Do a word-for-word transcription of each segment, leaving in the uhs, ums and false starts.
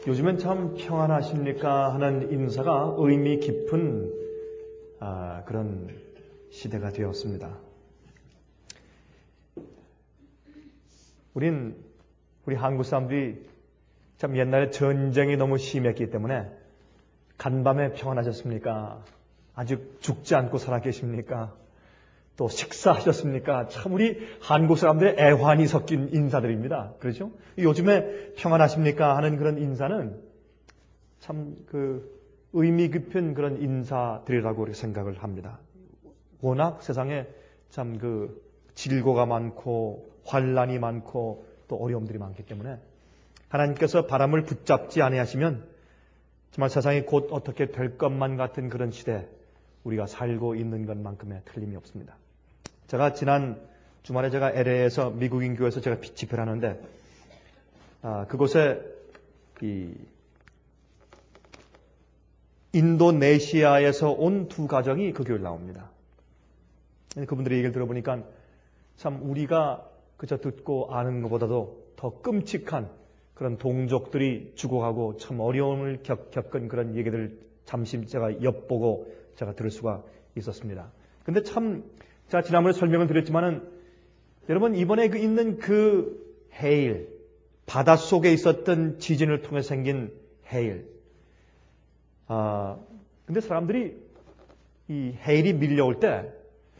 요즘엔 참 평안하십니까 하는 인사가 의미 깊은 아, 그런 시대가 되었습니다. 우린 우리 한국 사람들이 참 옛날에 전쟁이 너무 심했기 때문에 간밤에 평안하셨습니까? 아직 죽지 않고 살아계십니까? 또 식사하셨습니까? 참 우리 한국 사람들의 애환이 섞인 인사들입니다. 그렇죠? 요즘에 평안하십니까 하는 그런 인사는 참 그 의미 깊은 그런 인사들이라고 생각을 합니다. 워낙 세상에 참 그 질고가 많고 환란이 많고 또 어려움들이 많기 때문에 하나님께서 바람을 붙잡지 아니하시면 정말 세상이 곧 어떻게 될 것만 같은 그런 시대 우리가 살고 있는 것만큼의 틀림이 없습니다. 제가 지난 주말에 제가 엘에이에서 미국인 교회에서 제가 집회를 하는데 아, 그곳에 이 인도네시아에서 온 두 가정이 그 교회를 나옵니다. 그분들의 얘기를 들어보니까 참 우리가 그저 듣고 아는 것보다도 더 끔찍한 그런 동족들이 죽어가고 참 어려움을 겪, 겪은 그런 얘기들 잠시 제가 엿보고 제가 들을 수가 있었습니다. 근데 참 제가 지난번에 설명을 드렸지만은 여러분 이번에 그 있는 그 해일, 바닷속에 있었던 지진을 통해 생긴 해일. 아, 근데 사람들이 이 해일이 밀려올 때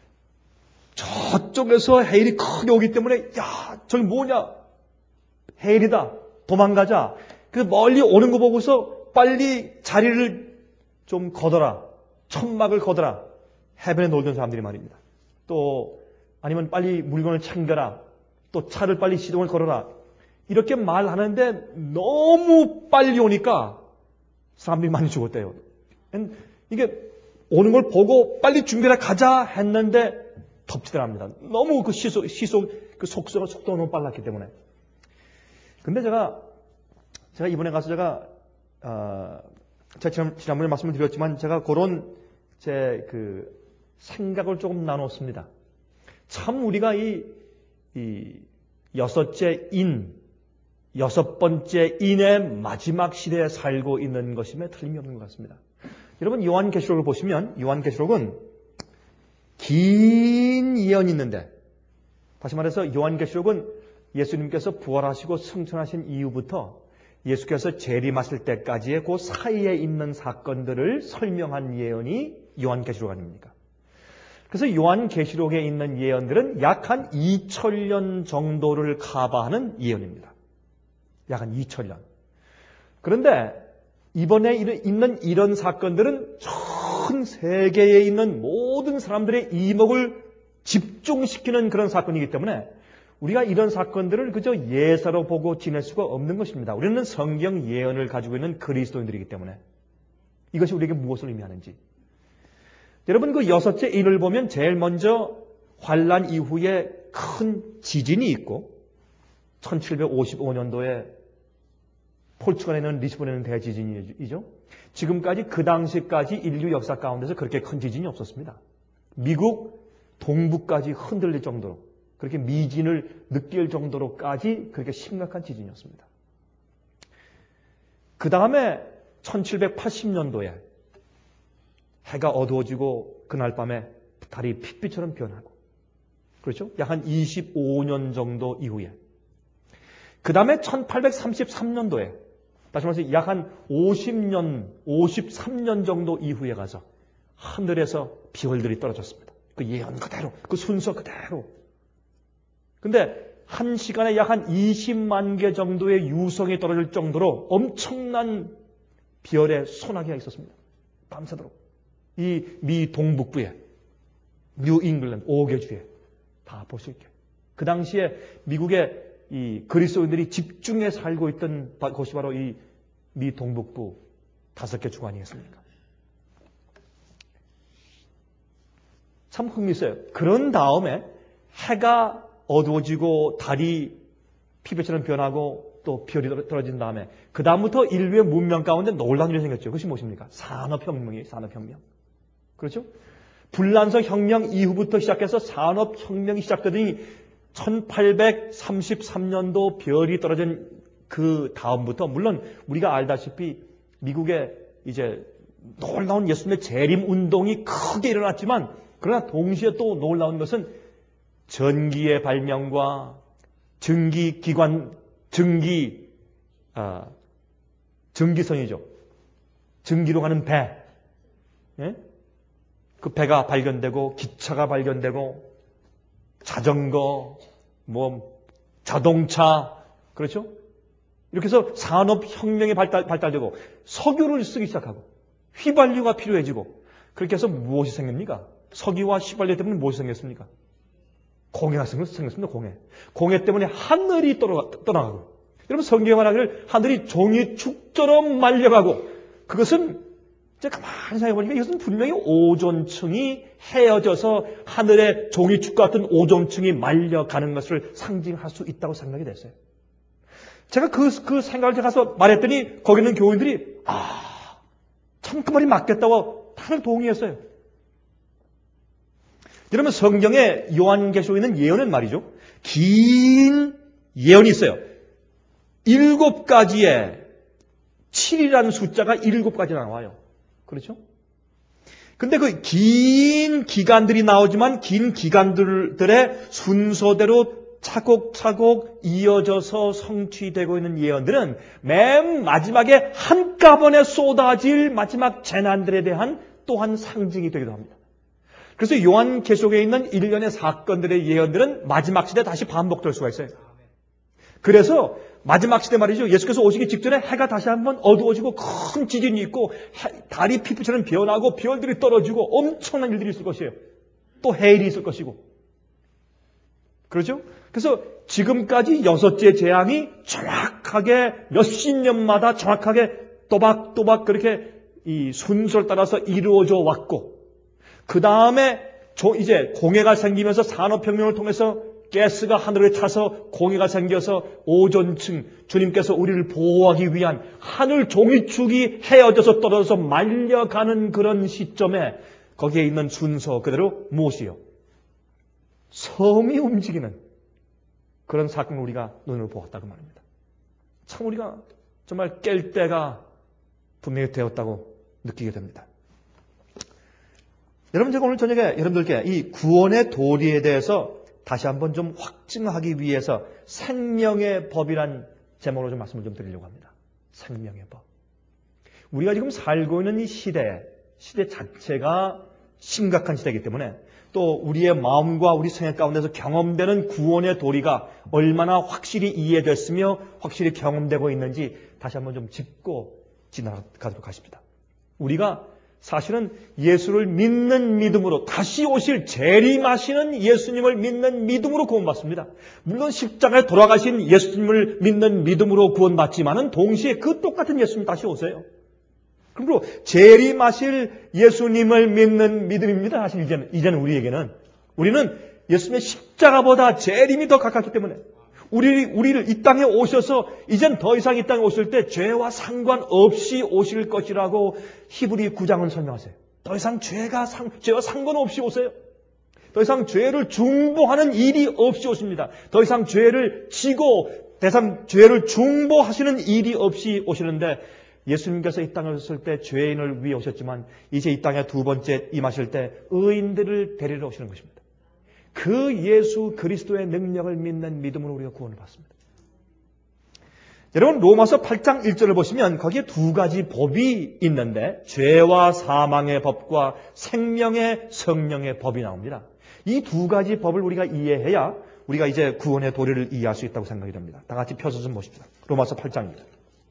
저쪽에서 해일이 크게 오기 때문에 야, 저기 뭐냐? 해일이다. 도망가자. 그 멀리 오는 거 보고서 빨리 자리를 좀 걷어라. 천막을 걷어라. 해변에 놀던 사람들이 말입니다. 또 아니면 빨리 물건을 챙겨라. 또 차를 빨리 시동을 걸어라. 이렇게 말하는데 너무 빨리 오니까 사람들이 많이 죽었대요. 이게 오는 걸 보고 빨리 준비해 가자 했는데 덮치더랍니다. 너무 그 시속, 시속, 그 속도가, 속도가 너무 빨랐기 때문에. 근데 제가, 제가 이번에 가서 제가, 어, 제가 지난, 지난번에 말씀을 드렸지만 제가 그런 제 그 생각을 조금 나눴습니다. 참 우리가 이, 이 여섯째 인, 여섯 번째 인의 마지막 시대에 살고 있는 것임에 틀림이 없는 것 같습니다. 여러분 요한계시록을 보시면 요한계시록은 긴 예언이 있는데 다시 말해서 요한계시록은 예수님께서 부활하시고 승천하신 이후부터 예수께서 재림하실 때까지의 그 사이에 있는 사건들을 설명한 예언이 요한계시록 아닙니까? 그래서 요한계시록에 있는 예언들은 약 한 이천 년 정도를 커버하는 예언입니다. 약 한 이천 년. 그런데 이번에 있는 이런 사건들은 전 세계에 있는 모든 사람들의 이목을 집중시키는 그런 사건이기 때문에 우리가 이런 사건들을 그저 예사로 보고 지낼 수가 없는 것입니다. 우리는 성경 예언을 가지고 있는 그리스도인들이기 때문에 이것이 우리에게 무엇을 의미하는지. 여러분 그 여섯째 인을 보면 제일 먼저 환란 이후에 큰 지진이 있고 천칠백오십오 년도에 포르투갈에 있는 리스본에 있는 대지진이죠. 지금까지 그 당시까지 인류 역사 가운데서 그렇게 큰 지진이 없었습니다. 미국 동부까지 흔들릴 정도로 그렇게 미진을 느낄 정도로까지 그렇게 심각한 지진이었습니다. 그 다음에 천칠백팔십 년도에 해가 어두워지고 그날 밤에 달이 핏빛처럼 변하고 그렇죠? 약 한 이십오 년 정도 이후에 그 다음에 천팔백삼십삼 년도에 다시 말해서 약 한 오십 년, 오십삼 년 정도 이후에 가서 하늘에서 비월들이 떨어졌습니다. 그 예언 그대로, 그 순서 그대로. 근데 한 시간에 약 한 이십만 개 정도의 유성이 떨어질 정도로 엄청난 비열의 소나기가 있었습니다. 밤새도록. 이 미 동북부에, 뉴 잉글랜드 오 개 주에 다 볼 수 있게. 그 당시에 미국의 이 그리스도인들이 집중해 살고 있던 곳이 바로 이 미 동북부 다섯 개 주 아니겠습니까? 참 흥미있어요. 그런 다음에 해가 어두워지고 달이 피부처럼 변하고 또 별이 떨어진 다음에 그 다음부터 인류의 문명 가운데 놀라운 일이 생겼죠. 그것이 무엇입니까? 산업혁명이에요. 산업혁명. 그렇죠? 불란서 혁명 이후부터 시작해서 산업혁명이 시작되더니 천팔백삼십삼 년도 별이 떨어진 그 다음부터 물론 우리가 알다시피 미국에 이제 놀라운 예수님의 재림 운동이 크게 일어났지만 그러나 동시에 또 놀라운 것은 전기의 발명과 전기기관, 전기, 아, 전기선이죠. 전기로 가는 배. 예? 그 배가 발견되고 기차가 발견되고 자전거, 뭐 자동차, 그렇죠? 이렇게 해서 산업혁명이 발달, 발달되고 석유를 쓰기 시작하고 휘발유가 필요해지고 그렇게 해서 무엇이 생깁니까? 석유와 휘발유 때문에 무엇이 생겼습니까? 공해가 생겼습니다. 공해. 공해 때문에 하늘이 떠나가고 여러분 성경에 말하기를 하늘이 종이축처럼 말려가고 그것은 이제 가만히 생각해보니까 이것은 분명히 오존층이 헤어져서 하늘의 종이축 같은 오존층이 말려가는 것을 상징할 수 있다고 생각이 됐어요. 제가 그, 그 생각을 제가 가서 말했더니 거기 있는 교인들이 아, 참 그 말이 맞겠다고 다들 동의했어요. 여러분 성경에 요한계시록에 있는 예언은 말이죠. 긴 예언이 있어요. 일곱 가지의 칠이라는 숫자가 일곱 가지 나와요. 그렇죠? 근데 그 긴 기간들이 나오지만 긴 기간들의 순서대로 차곡차곡 이어져서 성취되고 있는 예언들은 맨 마지막에 한꺼번에 쏟아질 마지막 재난들에 대한 또한 상징이 되기도 합니다. 그래서 요한계시록에 있는 일련의 사건들의 예언들은 마지막 시대에 다시 반복될 수가 있어요. 그래서 마지막 시대 말이죠. 예수께서 오시기 직전에 해가 다시 한번 어두워지고 큰 지진이 있고 달이 피부처럼 변하고 별들이 떨어지고 엄청난 일들이 있을 것이에요. 또 해일이 있을 것이고. 그렇죠? 그래서 지금까지 여섯째 재앙이 정확하게 몇십 년마다 정확하게 또박또박 그렇게 이 순서를 따라서 이루어져 왔고 그 다음에 이제 공해가 생기면서 산업혁명을 통해서 가스가 하늘에 차서 공해가 생겨서 오존층 주님께서 우리를 보호하기 위한 하늘 종이축이 헤어져서 떨어져서 말려가는 그런 시점에 거기에 있는 순서 그대로 무엇이요? 섬이 움직이는 그런 사건을 우리가 눈으로 보았다고 말입니다. 참 우리가 정말 깰 때가 분명히 되었다고 느끼게 됩니다. 여러분 제가 오늘 저녁에 여러분들께 이 구원의 도리에 대해서 다시 한번 좀 확증하기 위해서 생명의 법이란 제목으로 좀 말씀을 좀 드리려고 합니다. 생명의 법. 우리가 지금 살고 있는 이 시대, 시대 자체가 심각한 시대이기 때문에 또 우리의 마음과 우리 생각 가운데서 경험되는 구원의 도리가 얼마나 확실히 이해됐으며 확실히 경험되고 있는지 다시 한번 좀 짚고 지나가도록 하십니다. 우리가 사실은 예수를 믿는 믿음으로 다시 오실 재림하시는 예수님을 믿는 믿음으로 구원받습니다. 물론 십자가에 돌아가신 예수님을 믿는 믿음으로 구원받지만은 동시에 그 똑같은 예수님 다시 오세요. 그러므로 재림하실 예수님을 믿는 믿음입니다. 사실 이제는, 이제는 우리에게는 우리는 예수님의 십자가보다 재림이 더 가깝기 때문에 우리, 우리를 이 땅에 오셔서 이젠 더 이상 이 땅에 오실 때 죄와 상관없이 오실 것이라고 히브리 구 장은 설명하세요. 더 이상 죄가 상, 죄와 상관없이 오세요. 더 이상 죄를 중보하는 일이 없이 오십니다. 더 이상 죄를 지고 대상 죄를 중보하시는 일이 없이 오시는데 예수님께서 이 땅에 오셨을 때 죄인을 위해 오셨지만 이제 이 땅에 두 번째 임하실 때 의인들을 데리러 오시는 것입니다. 그 예수 그리스도의 능력을 믿는 믿음으로 우리가 구원을 받습니다. 여러분 로마서 팔 장 일 절을 보시면 거기에 두 가지 법이 있는데 죄와 사망의 법과 생명의 성령의 법이 나옵니다. 이 두 가지 법을 우리가 이해해야 우리가 이제 구원의 도리를 이해할 수 있다고 생각이 됩니다. 다 같이 펴서 좀 보십시다. 로마서 팔 장입니다.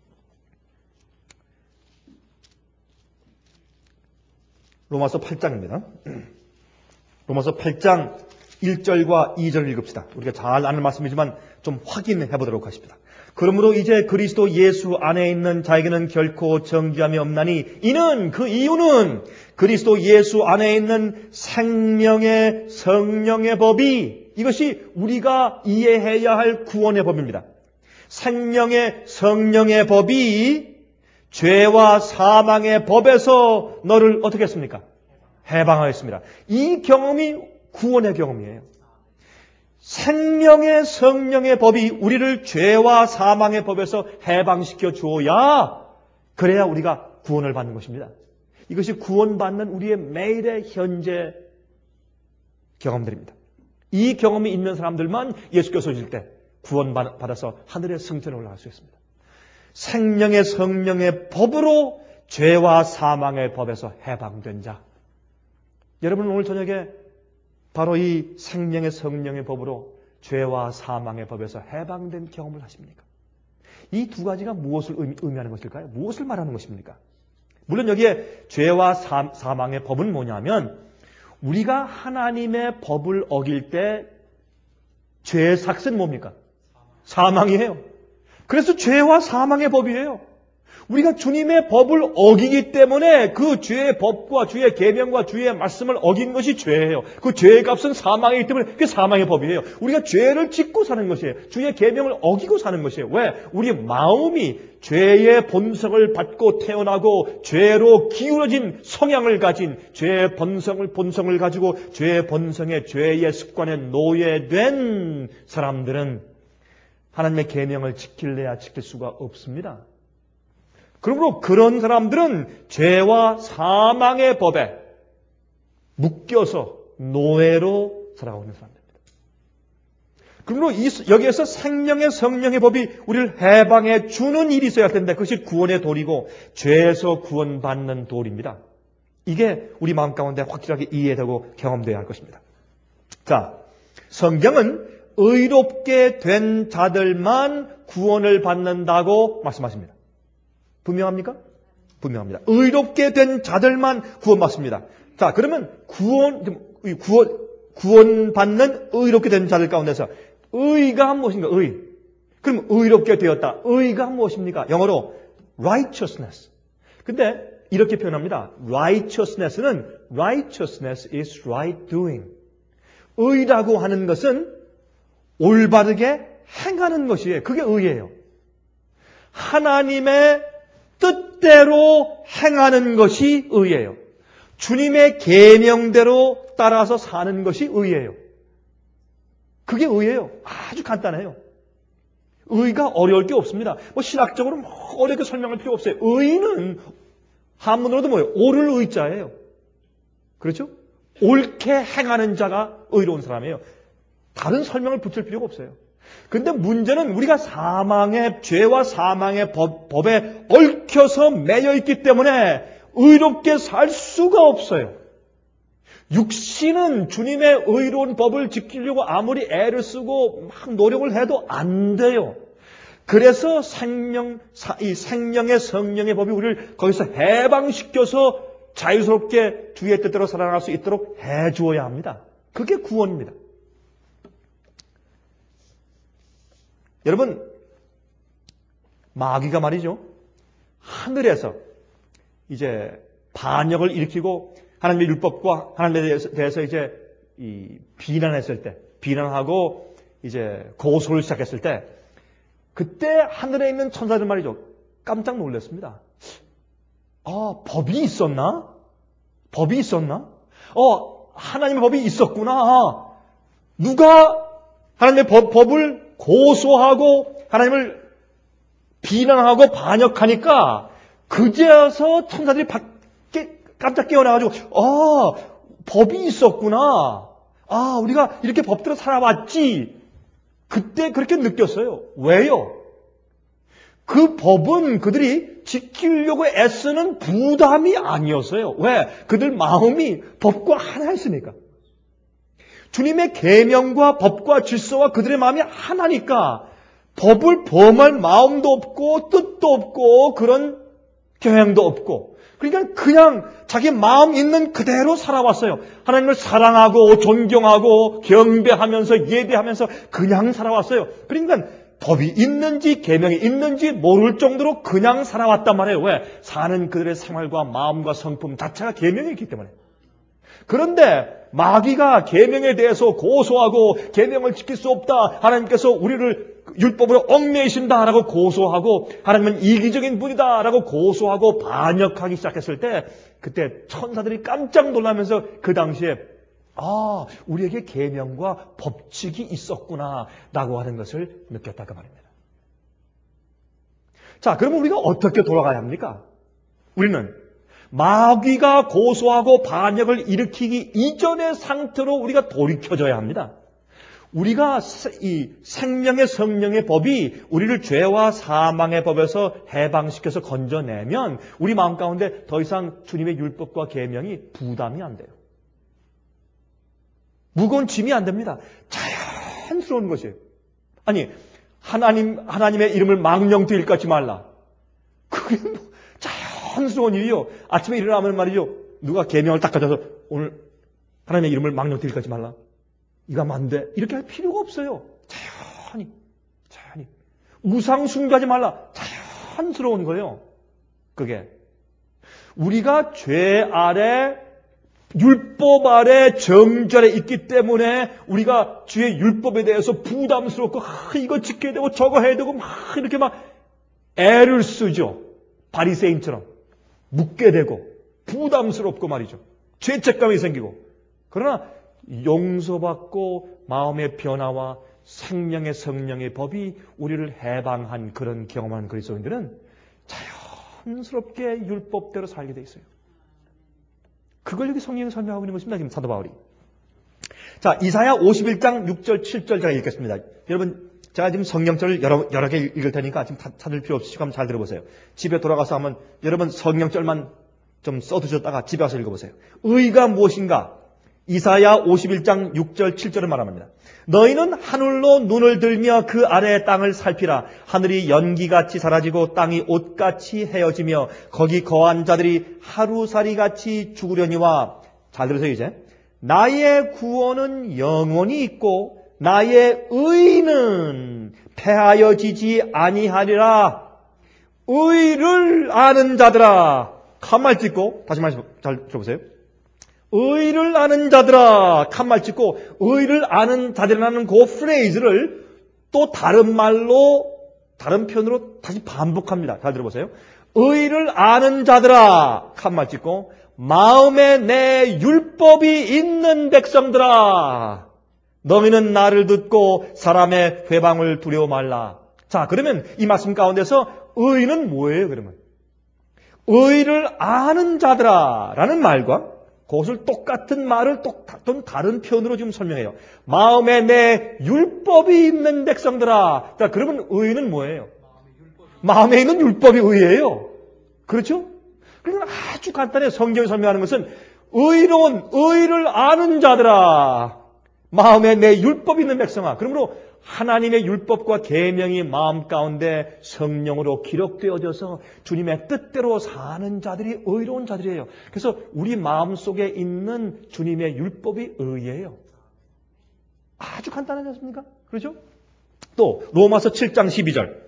로마서 팔 장입니다. 로마서 팔 장 일 절과 이 절을 읽읍시다. 우리가 잘 아는 말씀이지만 좀 확인해 보도록 하십니다. 그러므로 이제 그리스도 예수 안에 있는 자에게는 결코 정죄함이 없나니 이는 그 이유는 그리스도 예수 안에 있는 생명의 성령의 법이 이것이 우리가 이해해야 할 구원의 법입니다. 생명의 성령의 법이 죄와 사망의 법에서 너를 어떻게 했습니까? 해방하였습니다. 이 경험이 구원의 경험이에요. 생명의 성령의 법이 우리를 죄와 사망의 법에서 해방시켜 주어야 그래야 우리가 구원을 받는 것입니다. 이것이 구원받는 우리의 매일의 현재 경험들입니다. 이 경험이 있는 사람들만 예수께서 오실 때 구원받아서 하늘의 성전에 올라갈 수 있습니다. 생명의 성령의 법으로 죄와 사망의 법에서 해방된 자. 여러분 오늘 저녁에 바로 이 생명의 성령의 법으로 죄와 사망의 법에서 해방된 경험을 하십니까? 이 두 가지가 무엇을 의미하는 것일까요? 무엇을 말하는 것입니까? 물론 여기에 죄와 사, 사망의 법은 뭐냐면 우리가 하나님의 법을 어길 때 죄의 삭은 뭡니까? 사망이에요. 그래서 죄와 사망의 법이에요. 우리가 주님의 법을 어기기 때문에 그 죄의 법과 주의 계명과 주의 말씀을 어긴 것이 죄예요. 그 죄의 값은 사망이기 때문에 그게 사망의 법이에요. 우리가 죄를 짓고 사는 것이에요. 주의 계명을 어기고 사는 것이에요. 왜? 우리 마음이 죄의 본성을 받고 태어나고 죄로 기울어진 성향을 가진 죄의 본성을 본성을 가지고 죄의 본성에 죄의 습관에 노예된 사람들은 하나님의 계명을 지킬래야 지킬 수가 없습니다. 그러므로 그런 사람들은 죄와 사망의 법에 묶여서 노예로 살아가고 있는 사람들입니다. 그러므로 이, 여기에서 생명의 성령의 법이 우리를 해방해 주는 일이 있어야 할 텐데 그것이 구원의 도리고 죄에서 구원받는 도리입니다. 이게 우리 마음 가운데 확실하게 이해되고 경험되어야 할 것입니다. 자, 성경은 의롭게 된 자들만 구원을 받는다고 말씀하십니다. 분명합니까? 분명합니다. 의롭게 된 자들만 구원받습니다. 자, 그러면 구원, 구원, 구원받는 의롭게 된 자들 가운데서 의가 무엇인가? 의. 그럼 의롭게 되었다. 의가 무엇입니까? 영어로 righteousness. 근데 이렇게 표현합니다. righteousness는 righteousness is right doing. 의라고 하는 것은 올바르게 행하는 것이에요. 그게 의예요. 하나님의 뜻대로 행하는 것이 의예요. 주님의 계명대로 따라서 사는 것이 의예요. 그게 의예요. 아주 간단해요. 의가 어려울 게 없습니다. 뭐 신학적으로 뭐 어렵게 설명할 필요 없어요. 의는 한문으로도 뭐예요? 옳을 의자예요. 그렇죠? 옳게 행하는 자가 의로운 사람이에요. 다른 설명을 붙일 필요가 없어요. 근데 문제는 우리가 사망의, 죄와 사망의 법, 법에 얽혀서 매여 있기 때문에 의롭게 살 수가 없어요. 육신은 주님의 의로운 법을 지키려고 아무리 애를 쓰고 막 노력을 해도 안 돼요. 그래서 생명, 이 생명의 성령의 법이 우리를 거기서 해방시켜서 자유스럽게 주의 뜻대로 살아갈 수 있도록 해주어야 합니다. 그게 구원입니다. 여러분, 마귀가 말이죠. 하늘에서 이제 반역을 일으키고 하나님의 율법과 하나님에 대해서 이제 이 비난했을 때, 비난하고 이제 고소를 시작했을 때, 그때 하늘에 있는 천사들 말이죠. 깜짝 놀랐습니다. 아, 법이 있었나? 법이 있었나? 어, 하나님의 법이 있었구나. 누가 하나님의 법, 법을 고소하고 하나님을 비난하고 반역하니까 그제서 천사들이 밖에 깜짝 깨어나가지고 아, 법이 있었구나. 아, 우리가 이렇게 법대로 살아왔지. 그때 그렇게 느꼈어요. 왜요? 그 법은 그들이 지키려고 애쓰는 부담이 아니었어요. 왜? 그들 마음이 법과 하나였으니까. 주님의 계명과 법과 질서와 그들의 마음이 하나니까 법을 범할 마음도 없고 뜻도 없고 그런 경향도 없고 그러니까 그냥 자기 마음 있는 그대로 살아왔어요. 하나님을 사랑하고 존경하고 경배하면서 예배하면서 그냥 살아왔어요. 그러니까 법이 있는지 계명이 있는지 모를 정도로 그냥 살아왔단 말이에요. 왜? 사는 그들의 생활과 마음과 성품 자체가 계명이 있기 때문에. 그런데 마귀가 계명에 대해서 고소하고 계명을 지킬 수 없다. 하나님께서 우리를 율법으로 얽매이신다라고 고소하고 하나님은 이기적인 분이다라고 고소하고 반역하기 시작했을 때 그때 천사들이 깜짝 놀라면서 그 당시에 아, 우리에게 계명과 법칙이 있었구나라고 하는 것을 느꼈다고 말입니다. 자, 그러면 우리가 어떻게 돌아가야 합니까? 우리는 마귀가 고소하고 반역을 일으키기 이전의 상태로 우리가 돌이켜져야 합니다. 우리가 이 생명의 성령의 법이 우리를 죄와 사망의 법에서 해방시켜서 건져내면 우리 마음 가운데 더 이상 주님의 율법과 계명이 부담이 안 돼요. 무거운 짐이 안 됩니다. 자연스러운 것이에요. 아니, 하나님, 하나님의 이름을 망령되이 일컫지 말라. 그게 뭐 자연스러운 일이요. 아침에 일어나면 말이죠. 누가 계명을 딱 가져서 오늘 하나님의 이름을 망령되이 일컫지 말라. 이거 하면 안 돼. 이렇게 할 필요가 없어요. 자연히, 자연히. 우상 숭배하지 말라. 자연스러운 거예요. 그게. 우리가 죄 아래, 율법 아래 정절에 있기 때문에 우리가 주의 율법에 대해서 부담스럽고, 아, 이거 지켜야 되고, 저거 해야 되고, 막 이렇게 막 애를 쓰죠. 바리새인처럼. 묻게 되고, 부담스럽고 말이죠. 죄책감이 생기고. 그러나, 용서받고 마음의 변화와 생명의 성령의 법이 우리를 해방한 그런 경험한 그리스도인들은 자연스럽게 율법대로 살게 돼 있어요. 그걸 여기 성경이 설명하고 있는 것입니다. 지금 사도 바울이. 자, 이사야 오십일 장 육 절 칠 절 제가 읽겠습니다. 여러분, 제가 지금 성경절을 여러, 여러 개 읽을 테니까 지금 다, 찾을 필요 없이 한번 잘 들어보세요. 집에 돌아가서 한번 여러분 성경절만 좀 써두셨다가 집에 와서 읽어보세요. 의가 무엇인가? 이사야 오십일 장 육 절 칠 절을 말합니다. 너희는 하늘로 눈을 들며 그 아래의 땅을 살피라. 하늘이 연기같이 사라지고 땅이 옷같이 헤어지며 거기 거한 자들이 하루살이같이 죽으려니와. 잘 들으세요 이제. 나의 구원은 영원히 있고 나의 의는 패하여지지 아니하리라. 의를 아는 자들아. 칸말 찍고 다시 말씀 잘 들어보세요. 의를 아는 자들아, 칸말 찍고 의를 아는 자들이라는 그 프레이즈를 또 다른 말로, 다른 표현으로 다시 반복합니다. 잘 들어보세요. 의를 아는 자들아, 칸말 찍고 마음에 내 율법이 있는 백성들아, 너희는 나를 듣고 사람의 회방을 두려워 말라. 자, 그러면 이 말씀 가운데서 의는 뭐예요, 그러면? 의를 아는 자들아 라는 말과 그것을 똑같은 말을 똑같은 다른 표현으로 지금 설명해요. 마음에 내 율법이 있는 백성들아. 자, 그러면 의는 뭐예요? 마음에 있는 율법이 의예요. 그렇죠? 그러면 아주 간단해. 성경이 설명하는 것은 의로운 의를 아는 자들아. 마음에 내 율법이 있는 백성아. 그러므로 하나님의 율법과 계명이 마음 가운데 성령으로 기록되어져서 주님의 뜻대로 사는 자들이 의로운 자들이에요. 그래서 우리 마음 속에 있는 주님의 율법이 의예요. 아주 간단하지 않습니까? 그렇죠? 또 로마서 칠 장 십이 절.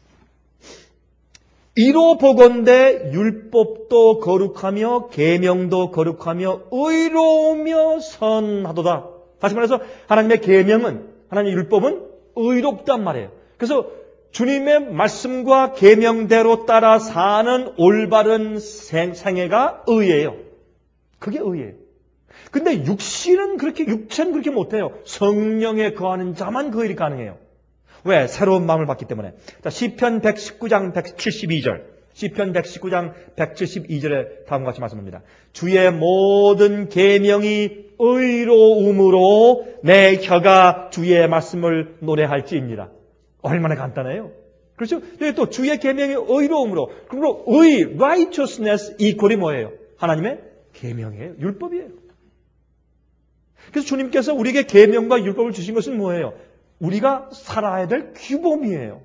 이로 보건대 율법도 거룩하며 계명도 거룩하며 의로우며 선하도다. 다시 말해서 하나님의 계명은, 하나님의 율법은 의롭단 말이에요. 그래서 주님의 말씀과 계명대로 따라 사는 올바른 생, 생애가 의예요. 그게 의예요. 근데 육신은 그렇게, 육체는 그렇게 못해요. 성령에 거하는 자만 그 일이 가능해요. 왜? 새로운 마음을 받기 때문에. 자, 시편 백십구 장 백칠십이 절. 시편 백십구 장 백칠십이 절에 다음과 같이 말씀합니다. 주의 모든 계명이 의로움으로 내 혀가 주의 말씀을 노래할지입니다. 얼마나 간단해요. 그렇죠? 여기 또 주의 계명이 의로움으로. 그리고 의, righteousness 이퀄이 뭐예요? 하나님의 계명이에요. 율법이에요. 그래서 주님께서 우리에게 계명과 율법을 주신 것은 뭐예요? 우리가 살아야 될 규범이에요.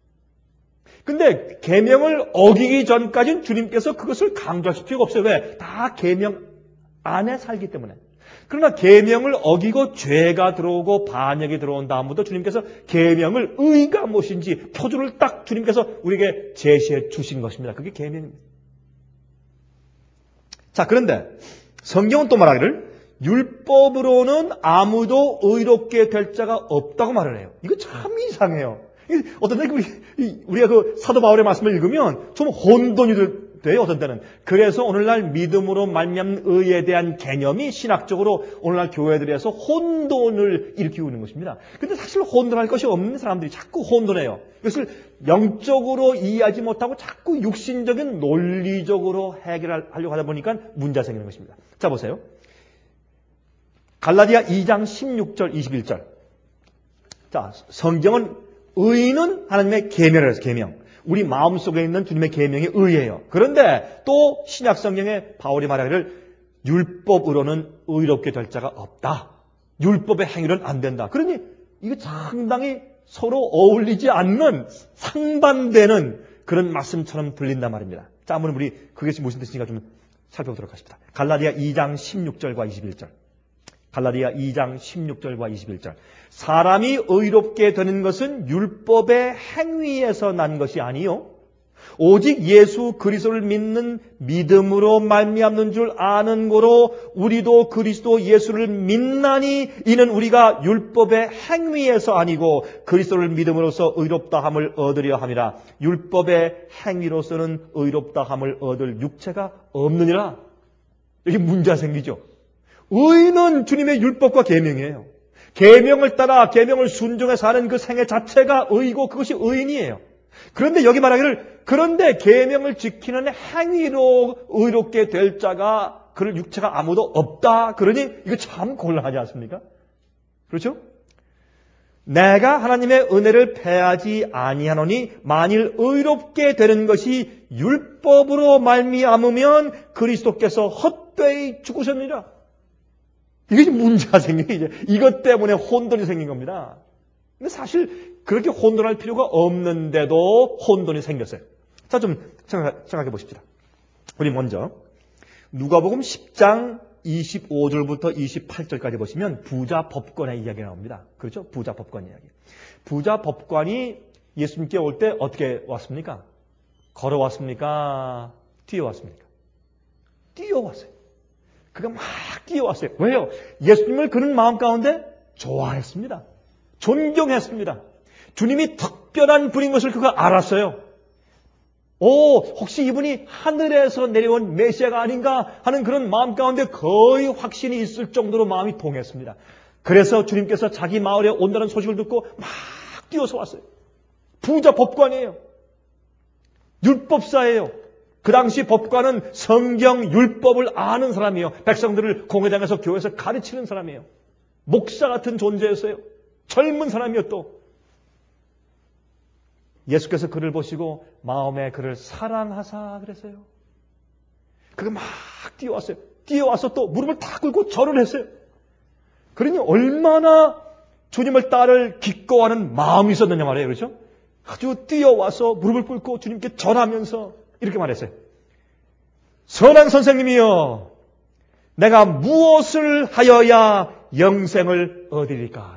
근데 계명을 어기기 전까지는 주님께서 그것을 강조하실 필요가 없어요. 왜? 다 계명 안에 살기 때문에. 그러나 계명을 어기고 죄가 들어오고 반역이 들어온 다음부터 주님께서 계명을 의가 무엇인지 표준을 딱 주님께서 우리에게 제시해 주신 것입니다. 그게 계명입니다. 자, 그런데 성경은 또 말하기를 율법으로는 아무도 의롭게 될 자가 없다고 말을 해요. 이거 참 이상해요. 어떤 때 우리가 그 사도 바울의 말씀을 읽으면 좀 혼돈이 돼요, 어떤 때는. 그래서 오늘날 믿음으로 말미암는 의에 대한 개념이 신학적으로 오늘날 교회들에서 혼돈을 일으키고 있는 것입니다. 근데 사실 혼돈할 것이 없는 사람들이 자꾸 혼돈해요. 이것을 영적으로 이해하지 못하고 자꾸 육신적인 논리적으로 해결하려고 하다 보니까 문제가 생기는 것입니다. 자, 보세요. 갈라디아 이 장 십육 절 이십일 절. 자, 성경은 의는 하나님의 계명을 해서 계명. 우리 마음속에 있는 주님의 계명이 의예요. 그런데 또 신약 성경에 바울이 말하기를 율법으로는 의롭게 될 자가 없다. 율법의 행위로는 안 된다. 그러니 이게 상당히 서로 어울리지 않는 상반되는 그런 말씀처럼 들린단 말입니다. 자, 한번 우리 그것이 무슨 뜻인가 좀 살펴보도록 하십니다. 갈라디아 이 장 십육 절과 이십일 절. 갈라디아 이 장 십육 절과 이십일 절. 사람이 의롭게 되는 것은 율법의 행위에서 난 것이 아니요 오직 예수 그리스도를 믿는 믿음으로 말미암는 줄 아는 고로 우리도 그리스도 예수를 믿나니 이는 우리가 율법의 행위에서 아니고 그리스도를 믿음으로써 의롭다함을 얻으려 함이라. 율법의 행위로서는 의롭다함을 얻을 육체가 없느니라. 여기 문제가 생기죠. 의는 주님의 율법과 계명이에요. 계명을 따라 계명을 순종해 사는 그 생애 자체가 의고 그것이 의인이에요. 그런데 여기 말하기를 그런데 계명을 지키는 행위로 의롭게 될 자가 그럴 육체가 아무도 없다. 그러니 이거 참 곤란하지 않습니까? 그렇죠? 내가 하나님의 은혜를 패하지 아니하노니 만일 의롭게 되는 것이 율법으로 말미암으면 그리스도께서 헛되이 죽으셨느니라. 이게 문제가 생긴 게 이제 이것 때문에 혼돈이 생긴 겁니다. 근데 사실 그렇게 혼돈할 필요가 없는데도 혼돈이 생겼어요. 자, 좀 생각, 생각해 보십시다. 우리 먼저 누가복음 십 장 이십오 절부터 이십팔 절까지 보시면 부자 법관의 이야기가 나옵니다. 그렇죠? 부자 법관 이야기. 부자 법관이 예수님께 올 때 어떻게 왔습니까? 걸어왔습니까? 뛰어왔습니까? 뛰어왔어요. 그가 막 뛰어왔어요. 왜요? 예수님을 그는 마음 가운데 좋아했습니다. 존경했습니다. 주님이 특별한 분인 것을 그가 알았어요. 오, 혹시 이분이 하늘에서 내려온 메시아가 아닌가 하는 그런 마음 가운데 거의 확신이 있을 정도로 마음이 동했습니다. 그래서 주님께서 자기 마을에 온다는 소식을 듣고 막 뛰어서 왔어요. 부자 법관이에요. 율법사예요. 그 당시 법관은 성경 율법을 아는 사람이에요. 백성들을 공회장에서 교회에서 가르치는 사람이에요. 목사 같은 존재였어요. 젊은 사람이요 또. 예수께서 그를 보시고 마음에 그를 사랑하사 그랬어요. 그가 막 뛰어왔어요. 뛰어와서 또 무릎을 탁 꿇고 절을 했어요. 그러니 얼마나 주님을 따를 기꺼워하는 마음이 있었느냐 말이에요. 그렇죠? 아주 뛰어와서 무릎을 꿇고 주님께 절하면서 이렇게 말했어요. 선한 선생님이여, 내가 무엇을 하여야 영생을 얻으리까?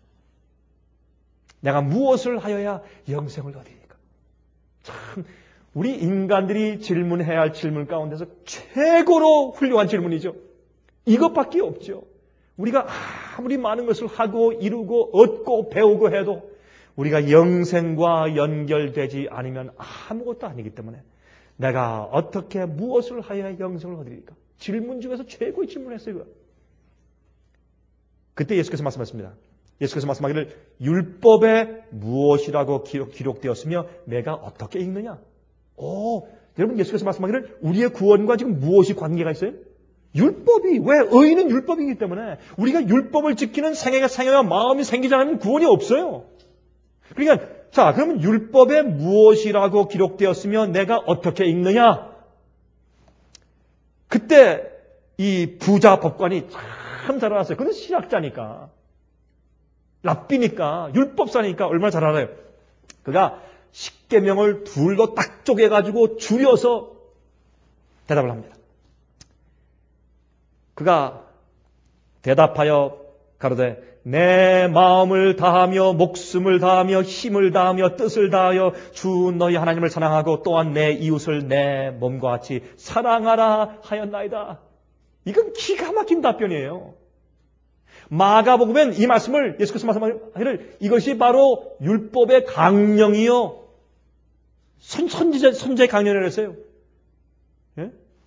내가 무엇을 하여야 영생을 얻으리까? 참, 우리 인간들이 질문해야 할 질문 가운데서 최고로 훌륭한 질문이죠. 이것밖에 없죠. 우리가 아무리 많은 것을 하고 이루고 얻고 배우고 해도 우리가 영생과 연결되지 않으면 아무것도 아니기 때문에 내가 어떻게 무엇을 하여야 영생을 얻으리까? 질문 중에서 최고의 질문을 했어요. 그때 예수께서 말씀하셨습니다. 예수께서 말씀하기를 율법에 무엇이라고 기록, 기록되었으며 내가 어떻게 읽느냐? 오, 여러분 예수께서 말씀하기를 우리의 구원과 지금 무엇이 관계가 있어요? 율법이. 왜? 의는 율법이기 때문에 우리가 율법을 지키는 생애가 생애와 마음이 생기지 않으면 구원이 없어요. 그러니까 자, 그러면 율법에 무엇이라고 기록되었으며 내가 어떻게 읽느냐? 그때 이 부자 법관이 참 잘 알았어요. 그는 신학자니까. 랍비니까. 율법사니까 얼마나 잘 알아요. 그가 십계명을 둘로 딱 쪼개가지고 줄여서 대답을 합니다. 그가 대답하여 가로되 내 마음을 다하며 목숨을 다하며 힘을 다하며 뜻을 다하여 주 너희 하나님을 사랑하고 또한 내 이웃을 내 몸과 같이 사랑하라 하였나이다. 이건 기가 막힌 답변이에요. 마가복음엔 이 말씀을 예수께서 말씀하기를 이것이 바로 율법의 강령이요. 선, 선지자, 선지자의 강령이라고 했어요. 예?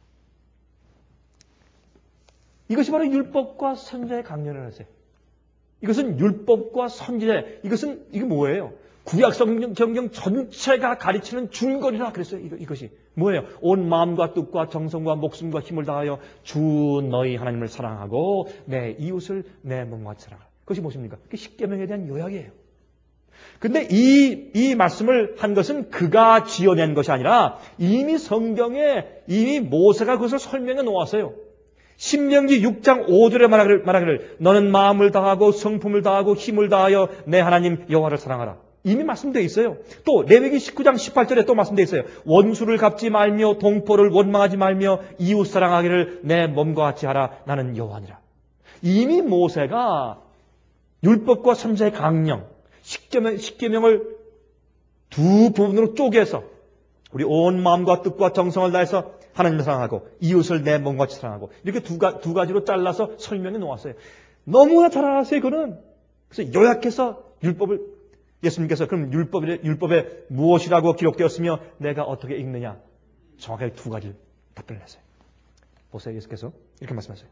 이것이 바로 율법과 선지자의 강령을 하세요. 이것은 율법과 선지자, 이것은 이게 뭐예요? 구약 성경, 성경 전체가 가르치는 줄거리라 그랬어요. 이거, 이것이 뭐예요? 온 마음과 뜻과 정성과 목숨과 힘을 다하여 주 너희 하나님을 사랑하고 내 이웃을 내 몸과 사랑하라. 그것이 무엇입니까? 그게 십계명에 대한 요약이에요. 근데 이, 이 말씀을 한 것은 그가 지어낸 것이 아니라 이미 성경에 이미 모세가 그것을 설명해 놓았어요. 신명기 육 장 오 절에 말하기를, 말하기를 너는 마음을 다하고 성품을 다하고 힘을 다하여 내 하나님 여호와를 사랑하라. 이미 말씀되어 있어요. 또 레위기 십구 장 십팔 절에 또 말씀되어 있어요. 원수를 갚지 말며 동포를 원망하지 말며 이웃 사랑하기를 내 몸과 같이 하라. 나는 여호와니라. 이미 모세가 율법과 선지자의 강령, 십계명, 십계명을 두 부분으로 쪼개서 우리 온 마음과 뜻과 정성을 다해서 하나님을 사랑하고 이웃을 내 몸과 같이 사랑하고 이렇게 두, 가, 두 가지로 잘라서 설명해 놓았어요. 너무나 잘 알았어요. 그는. 그래서 요약해서 율법을 예수님께서 그럼 율법에, 율법에 무엇이라고 기록되었으며 내가 어떻게 읽느냐 정확하게 두 가지 답변을 했어요. 보세요. 예수께서 이렇게 말씀하세요.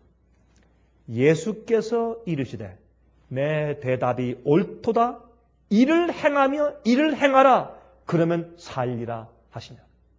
예수께서 이르시되 내 대답이 옳도다. 이를 행하며 이를 행하라. 그러면 살리라 하시냐.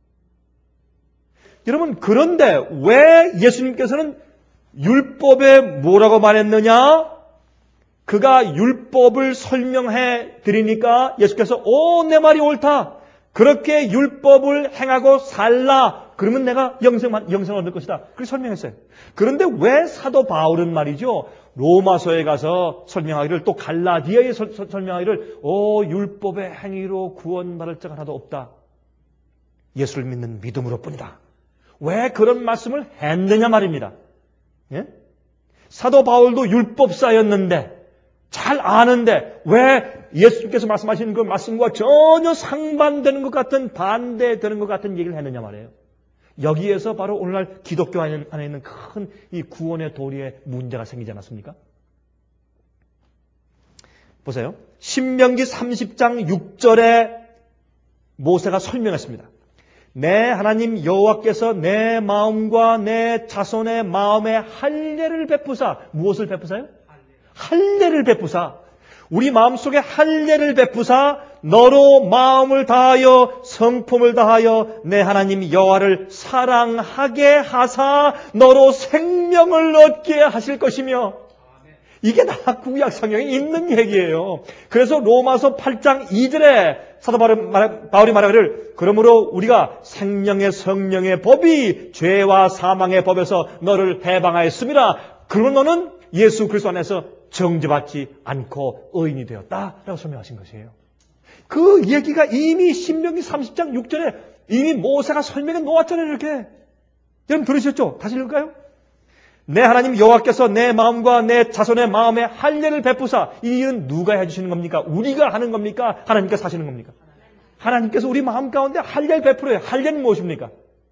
여러분 그런데 왜 예수님께서는 율법에 뭐라고 말했느냐? 그가 율법을 설명해 드리니까 예수께서 오, 내 말이 옳다. 그렇게 율법을 행하고 살라. 그러면 내가 영생, 영생을 얻을 것이다. 그렇게 설명했어요. 그런데 왜 사도 바울은 말이죠. 로마서에 가서 설명하기를 또 갈라디아에 서, 서, 설명하기를 오, 율법의 행위로 구원받을 자가 하나도 없다. 예수를 믿는 믿음으로 뿐이다. 왜 그런 말씀을 했느냐 말입니다. 예? 사도 바울도 율법사였는데 잘 아는데 왜 예수님께서 말씀하시는 그 말씀과 전혀 상반되는 것 같은 반대되는 것 같은 얘기를 했느냐 말이에요. 여기에서 바로 오늘날 기독교 안에 있는 큰 이 구원의 도리에 문제가 생기지 않았습니까? 보세요. 신명기 삼십 장 육 절에 모세가 설명했습니다. 내 하나님 여호와께서 내 마음과 내 자손의 마음에 할례를 베푸사. 무엇을 베푸사요? 할례를 베푸사. 우리 마음속에 할례를 베푸사 너로 마음을 다하여 성품을 다하여 내 하나님 여호와를 사랑하게 하사 너로 생명을 얻게 하실 것이며. 이게 다 구약 성경에 있는 얘기예요. 그래서 로마서 팔 장 이 절에 사도 바울이 말하기를 그러므로 우리가 생명의 성령의 법이 죄와 사망의 법에서 너를 해방하였음이라. 그러면 너는 예수 그리스도 안에서 정죄받지 않고 의인이 되었다라고 설명하신 것이에요. 그 얘기가 이미 신명기 삼십 장 육 절에 이미 모세가 설명해 놓았잖아요. 이렇게. 여러분 들으셨죠? 다시 읽을까요? 내 하나님 여호와께서 내 마음과 내 자손의 마음에 할례를 베푸사. 이 일은 누가 해주시는 겁니까? 우리가 하는 겁니까? 하나님께서 하시는 겁니까? 하나님께서 우리 마음 가운데 할례를 베풀어요. 할례는 무엇입니까?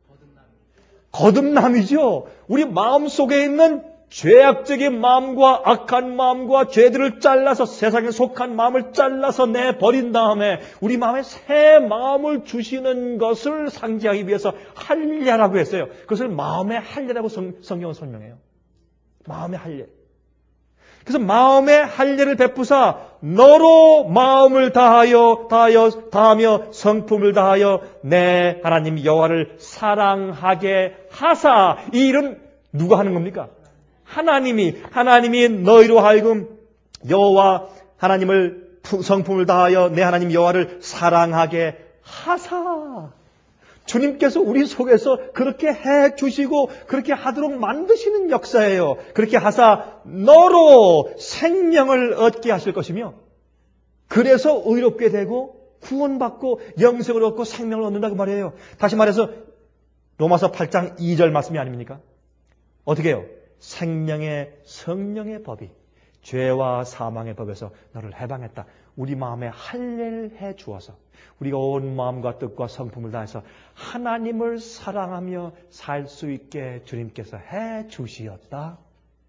거듭남이죠. 우리 마음속에 있는 죄악적인 마음과 악한 마음과 죄들을 잘라서 세상에 속한 마음을 잘라서 내버린 다음에 우리 마음에 새 마음을 주시는 것을 상징하기 위해서 할례라고 했어요. 그것을 마음의 할례라고 성, 성경은 설명해요. 마음의 할례. 그래서 마음의 할례를 베푸사 너로 마음을 다하여 다하여 다하며 성품을 다하여 내 하나님 여호와를 사랑하게 하사. 이 일은 누가 하는 겁니까? 하나님이 하나님이 너희로 하여금 여호와 하나님을 성품을 다하여 내 하나님 여호와를 사랑하게 하사. 주님께서 우리 속에서 그렇게 해 주시고 그렇게 하도록 만드시는 역사예요. 그렇게 하사 너로 생명을 얻게 하실 것이며 그래서 의롭게 되고 구원받고 영생을 얻고 생명을 얻는다고 말이에요. 다시 말해서 로마서 팔 장 이 절 말씀이 아닙니까? 어떻게 해요? 생명의 성령의 법이 죄와 사망의 법에서 너를 해방했다. 우리 마음에 할례를 해 주어서 우리가 온 마음과 뜻과 성품을 다해서 하나님을 사랑하며 살 수 있게 주님께서 해 주시었다.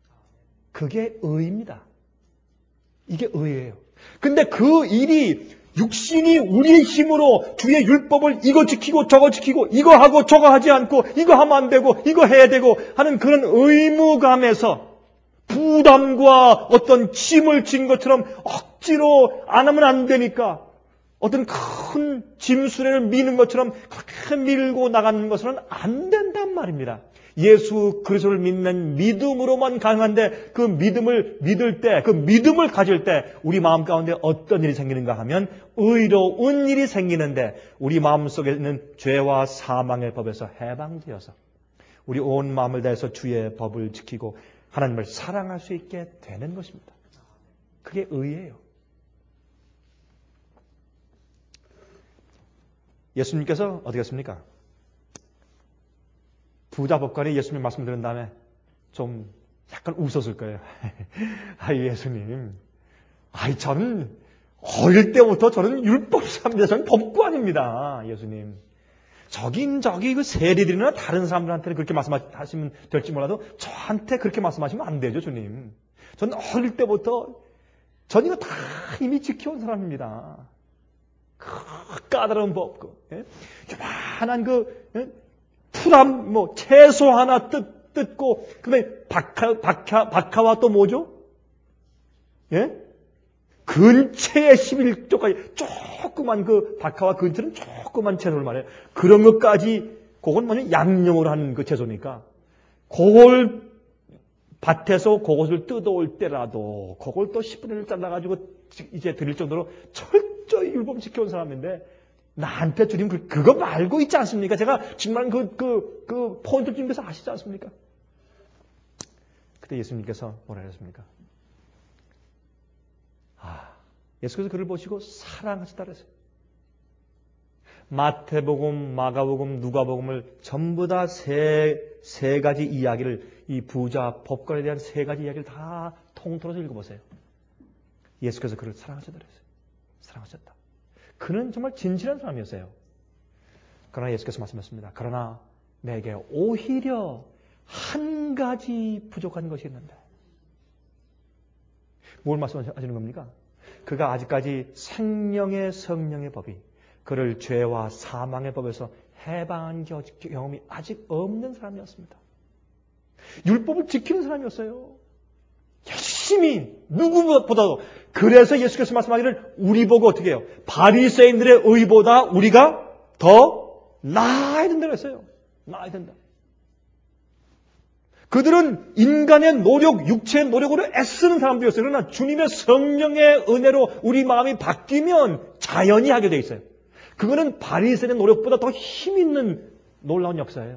그게 의입니다. 이게 의예요. 근데 그 일이 육신이 우리의 힘으로 주의 율법을 이거 지키고 저거 지키고 이거 하고 저거 하지 않고 이거 하면 안 되고 이거 해야 되고 하는 그런 의무감에서 부담과 어떤 짐을 진 것처럼 억지로 안 하면 안 되니까 어떤 큰 짐수레를 미는 것처럼 그렇게 밀고 나가는 것은 안 된단 말입니다. 예수 그리스도를 믿는 믿음으로만 가능한데 그 믿음을 믿을 때, 그 믿음을 가질 때 우리 마음 가운데 어떤 일이 생기는가 하면 의로운 일이 생기는데 우리 마음속에 있는 죄와 사망의 법에서 해방되어서 우리 온 마음을 다해서 주의 법을 지키고 하나님을 사랑할 수 있게 되는 것입니다. 그게 의예요. 예수님께서 어떻게 했습니까? 부자 법관이 예수님 말씀 들은 다음에 좀 약간 웃었을 거예요. 아, 예수님. 아이, 저는 어릴 때부터 저는 율법사입니다. 저는 법관입니다. 예수님. 저긴 저기 그 세리들이나 다른 사람들한테는 그렇게 말씀하시면 될지 몰라도 저한테 그렇게 말씀하시면 안 되죠, 주님. 저는 어릴 때부터 전 이거 다 이미 지켜온 사람입니다. 그 까다로운 법, 그, 예? 요만한 그, 예? 풀함, 뭐, 채소 하나 뜯, 뜯고, 그 다음에 박하, 박하, 박하와 또 뭐죠? 예? 근처의 십일 조까지, 조그만 그 박하와 근처는 조그만 채소를 말해요. 그런 것까지, 그건 뭐냐, 양념을 하는 그 채소니까. 그걸 밭에서 그것을 뜯어올 때라도, 그걸 또 십분의 일 잘라가지고 이제 드릴 정도로 철저히 율법 지켜온 사람인데, 나한테 주님 그거 말고 있지 않습니까? 제가 정말 그, 그, 그 포인트 주님께서 아시지 않습니까? 그때 예수님께서 뭐라 했습니까? 아, 예수께서 그를 보시고 사랑하시다 그랬어요. 마태복음, 마가복음, 누가복음을 전부 다 세, 세 가지 이야기를 이 부자 법관에 대한 세 가지 이야기를 다 통틀어서 읽어보세요. 예수께서 그를 사랑하셨다 그랬어요. 사랑하셨다. 그는 정말 진실한 사람이었어요. 그러나 예수께서 말씀하셨습니다. 그러나 내게 오히려 한 가지 부족한 것이 있는데. 뭘 말씀하시는 겁니까? 그가 아직까지 생명의 성령의 법이 그를 죄와 사망의 법에서 해방한 경험이 아직 없는 사람이었습니다. 율법을 지키는 사람이었어요. 열심히 누구보다도. 그래서 예수께서 말씀하기를 우리 보고 어떻게 해요? 바리새인들의 의보다 우리가 더 나아야 된다고 했어요. 나아야 된다. 그들은 인간의 노력, 육체의 노력으로 애쓰는 사람들이었어요. 그러나 주님의 성령의 은혜로 우리 마음이 바뀌면 자연히 하게 돼 있어요. 그거는 바리새인의 노력보다 더 힘 있는 놀라운 역사예요.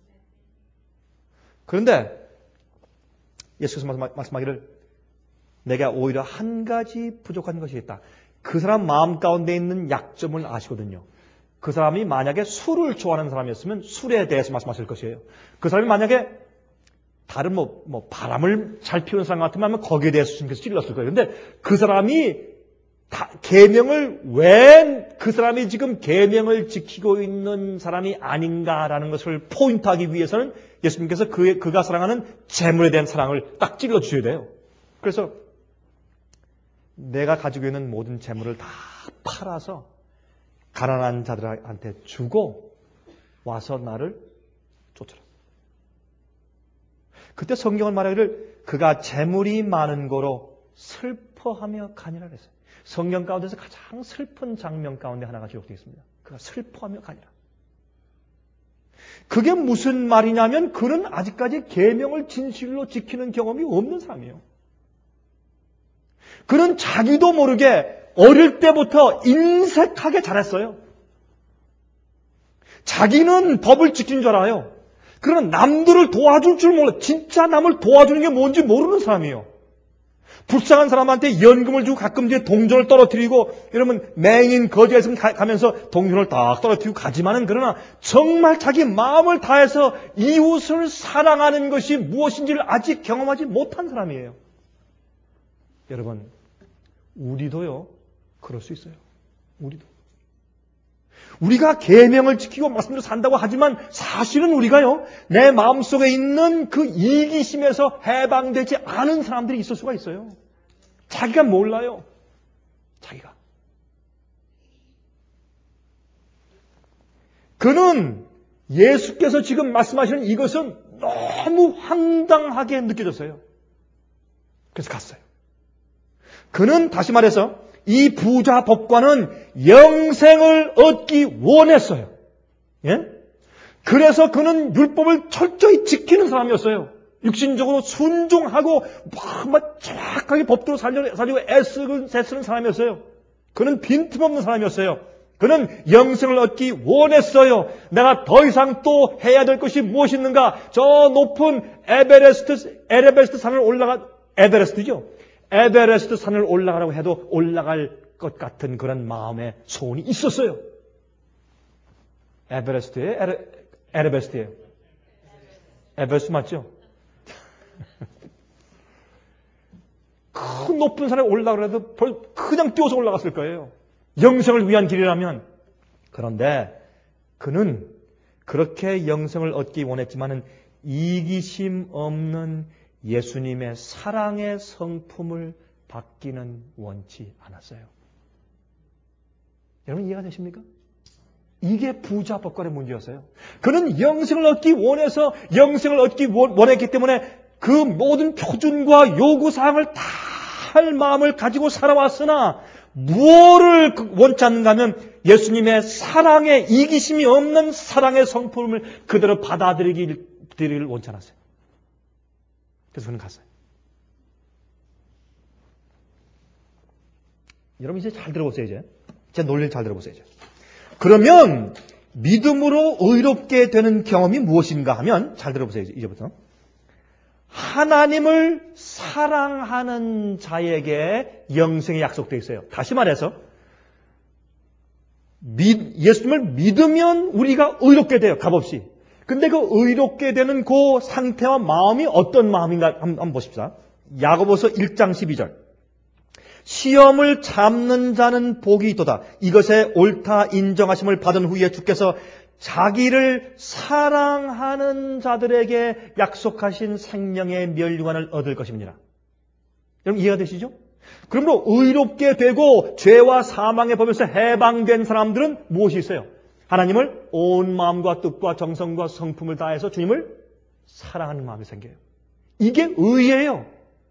그런데 예수께서 말씀하기를 내가 오히려 한 가지 부족한 것이 있다. 그 사람 마음 가운데 있는 약점을 아시거든요. 그 사람이 만약에 술을 좋아하는 사람이었으면 술에 대해서 말씀하실 것이에요. 그 사람이 만약에 다른 뭐, 뭐 바람을 잘 피우는 사람 같으면 거기에 대해서 주님께서 찔렀을 거예요. 근데 그 사람이 다 계명을 왜 그 사람이 지금 계명을 지키고 있는 사람이 아닌가라는 것을 포인트하기 위해서는 예수님께서 그, 그가 사랑하는 재물에 대한 사랑을 딱 찔러 주셔야 돼요. 그래서 내가 가지고 있는 모든 재물을 다 팔아서 가난한 자들한테 주고 와서 나를 쫓아라. 그때 성경은 말하기를 그가 재물이 많은 거로 슬퍼하며 가니라 그랬어요. 성경 가운데서 가장 슬픈 장면 가운데 하나가 기록되어 있습니다. 그가 슬퍼하며 가니라. 그게 무슨 말이냐면 그는 아직까지 계명을 진실로 지키는 경험이 없는 사람이에요. 그는 자기도 모르게 어릴 때부터 인색하게 자랐어요. 자기는 법을 지키는 줄 알아요. 그러나 남들을 도와줄 줄 몰라. 진짜 남을 도와주는 게 뭔지 모르는 사람이에요. 불쌍한 사람한테 연금을 주고 가끔 이제 동전을 떨어뜨리고 이러면 맹인 거지가 있으면 가면서 동전을 딱 떨어뜨리고 가지만은 그러나 정말 자기 마음을 다해서 이웃을 사랑하는 것이 무엇인지를 아직 경험하지 못한 사람이에요. 여러분, 우리도요 그럴 수 있어요. 우리도. 우리가 계명을 지키고 말씀대로 산다고 하지만 사실은 우리가요 내 마음속에 있는 그 이기심에서 해방되지 않은 사람들이 있을 수가 있어요. 자기가 몰라요. 자기가. 그는 예수께서 지금 말씀하시는 이것은 너무 황당하게 느껴졌어요. 그래서 갔어요. 그는 다시 말해서 이 부자 법관은 영생을 얻기 원했어요. 예? 그래서 그는 율법을 철저히 지키는 사람이었어요. 육신적으로 순종하고 막, 막 정확하게 법도로 살려고, 살려고 애쓰는, 애쓰는 사람이었어요. 그는 빈틈없는 사람이었어요. 그는 영생을 얻기 원했어요. 내가 더 이상 또 해야 될 것이 무엇이 있는가? 저 높은 에베레스트, 에베레스트 산을 올라가, 에베레스트죠? 에베레스트 산을 올라가라고 해도 올라갈 것 같은 그런 마음의 소원이 있었어요. 에베레스트예요? 에레, 에베레스트예요? 에베레스트 맞죠? 큰 높은 산에 올라가라도 그냥 뛰어서 올라갔을 거예요. 영생을 위한 길이라면. 그런데 그는 그렇게 영생을 얻기 원했지만은 이기심 없는 예수님의 사랑의 성품을 받기는 원치 않았어요. 여러분 이해가 되십니까? 이게 부자 법관의 문제였어요. 그는 영생을 얻기 원해서 영생을 얻기 원했기 때문에 그 모든 표준과 요구사항을 다 할 마음을 가지고 살아왔으나 무엇을 원치 않는가 하면 예수님의 사랑에 이기심이 없는 사랑의 성품을 그대로 받아들이기를 원치 않았어요. 그래서 그는 갔어요. 여러분 이제 잘 들어보세요. 이제 제 논리를 잘 들어보세요. 이제. 그러면 믿음으로 의롭게 되는 경험이 무엇인가 하면 잘 들어보세요. 이제부터. 하나님을 사랑하는 자에게 영생이 약속되어 있어요. 다시 말해서 예수님을 믿으면 우리가 의롭게 돼요. 값없이. 근데 그 의롭게 되는 그 상태와 마음이 어떤 마음인가 한번 보십시다. 야고보서 일 장 십이 절. 시험을 참는 자는 복이 있도다. 이것에 옳다 인정하심을 받은 후에 주께서 자기를 사랑하는 자들에게 약속하신 생명의 면류관을 얻을 것입니다. 여러분 이해가 되시죠? 그러므로 의롭게 되고 죄와 사망의 법에서 해방된 사람들은 무엇이 있어요? 하나님을 온 마음과 뜻과 정성과 성품을 다해서 주님을 사랑하는 마음이 생겨요. 이게 의예요.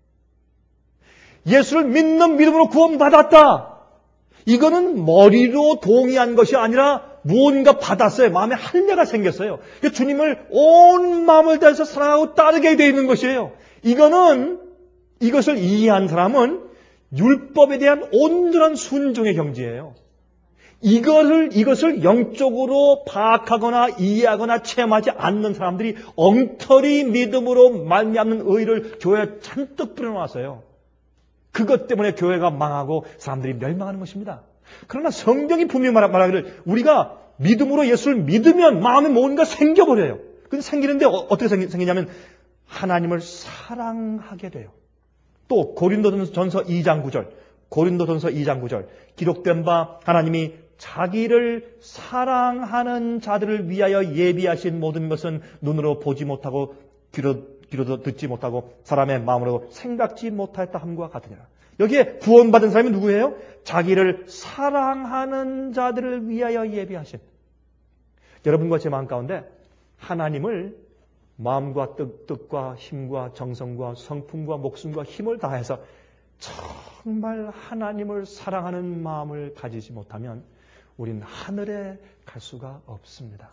예수를 믿는 믿음으로 구원받았다. 이거는 머리로 동의한 것이 아니라 무언가 받았어요. 마음에 할례가 생겼어요. 주님을 온 마음을 다해서 사랑하고 따르게 되어 있는 것이에요. 이거는 이것을 이해한 사람은 율법에 대한 온전한 순종의 경지예요. 이것을 이것을 영적으로 파악하거나 이해하거나 체험하지 않는 사람들이 엉터리 믿음으로 말미암는 의를 교회에 잔뜩 뿌려놓았어요. 그것 때문에 교회가 망하고 사람들이 멸망하는 것입니다. 그러나 성경이 분명히 말하기를 우리가 믿음으로 예수를 믿으면 마음에 뭔가 생겨버려요. 근데 생기는데 어떻게 생기냐면 하나님을 사랑하게 돼요. 또 고린도전서 이 장 구 절, 고린도전서 이 장 구 절 기록된 바 하나님이 자기를 사랑하는 자들을 위하여 예비하신 모든 것은 눈으로 보지 못하고 귀로, 귀로도 듣지 못하고 사람의 마음으로 생각지 못하였다 함과 같으니라. 여기에 구원받은 사람이 누구예요? 자기를 사랑하는 자들을 위하여 예비하신. 여러분과 제 마음 가운데 하나님을 마음과 뜻, 뜻과 힘과 정성과 성품과 목숨과 힘을 다해서 정말 하나님을 사랑하는 마음을 가지지 못하면 우린 하늘에 갈 수가 없습니다.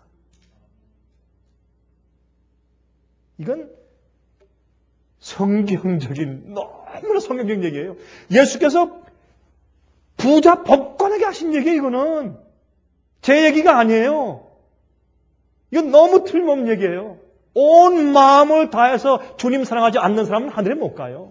이건 성경적인, 너무나 성경적인 얘기예요. 예수께서 부자 법관에게 하신 얘기예요, 이거는. 제 얘기가 아니에요. 이건 너무 틀림없는 얘기예요. 온 마음을 다해서 주님 사랑하지 않는 사람은 하늘에 못 가요.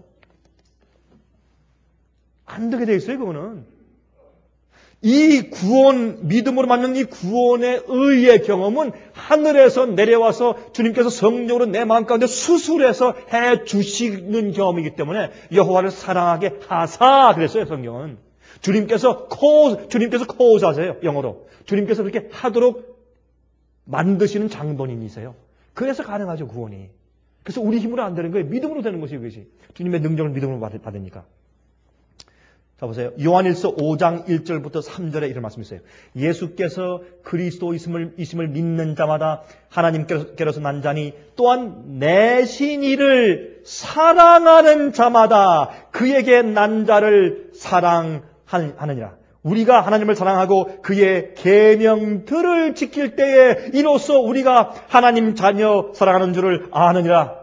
안 되게 돼 있어요, 그거는. 이 구원, 믿음으로 받는 이 구원의 의의 경험은 하늘에서 내려와서 주님께서 성령으로 내 마음 가운데 수술해서 해 주시는 경험이기 때문에 여호와를 사랑하게 하사 그랬어요, 성경은. 주님께서 코, 주님께서 코우사세요, 영어로. 주님께서 그렇게 하도록 만드시는 장본인이세요. 그래서 가능하죠, 구원이. 그래서 우리 힘으로 안 되는 거예요. 믿음으로 되는 것이 그것이. 주님의 능력을 믿음으로 받으니까. 자 보세요. 요한일서 오 장 일 절부터 삼 절에 이런 말씀이 있어요. 예수께서 그리스도이심을 이심을 믿는 자마다 하나님께로서 난 자니 또한 내신 이를 사랑하는 자마다 그에게 난 자를 사랑하느니라. 우리가 하나님을 사랑하고 그의 계명들을 지킬 때에 이로써 우리가 하나님 자녀 사랑하는 줄을 아느니라.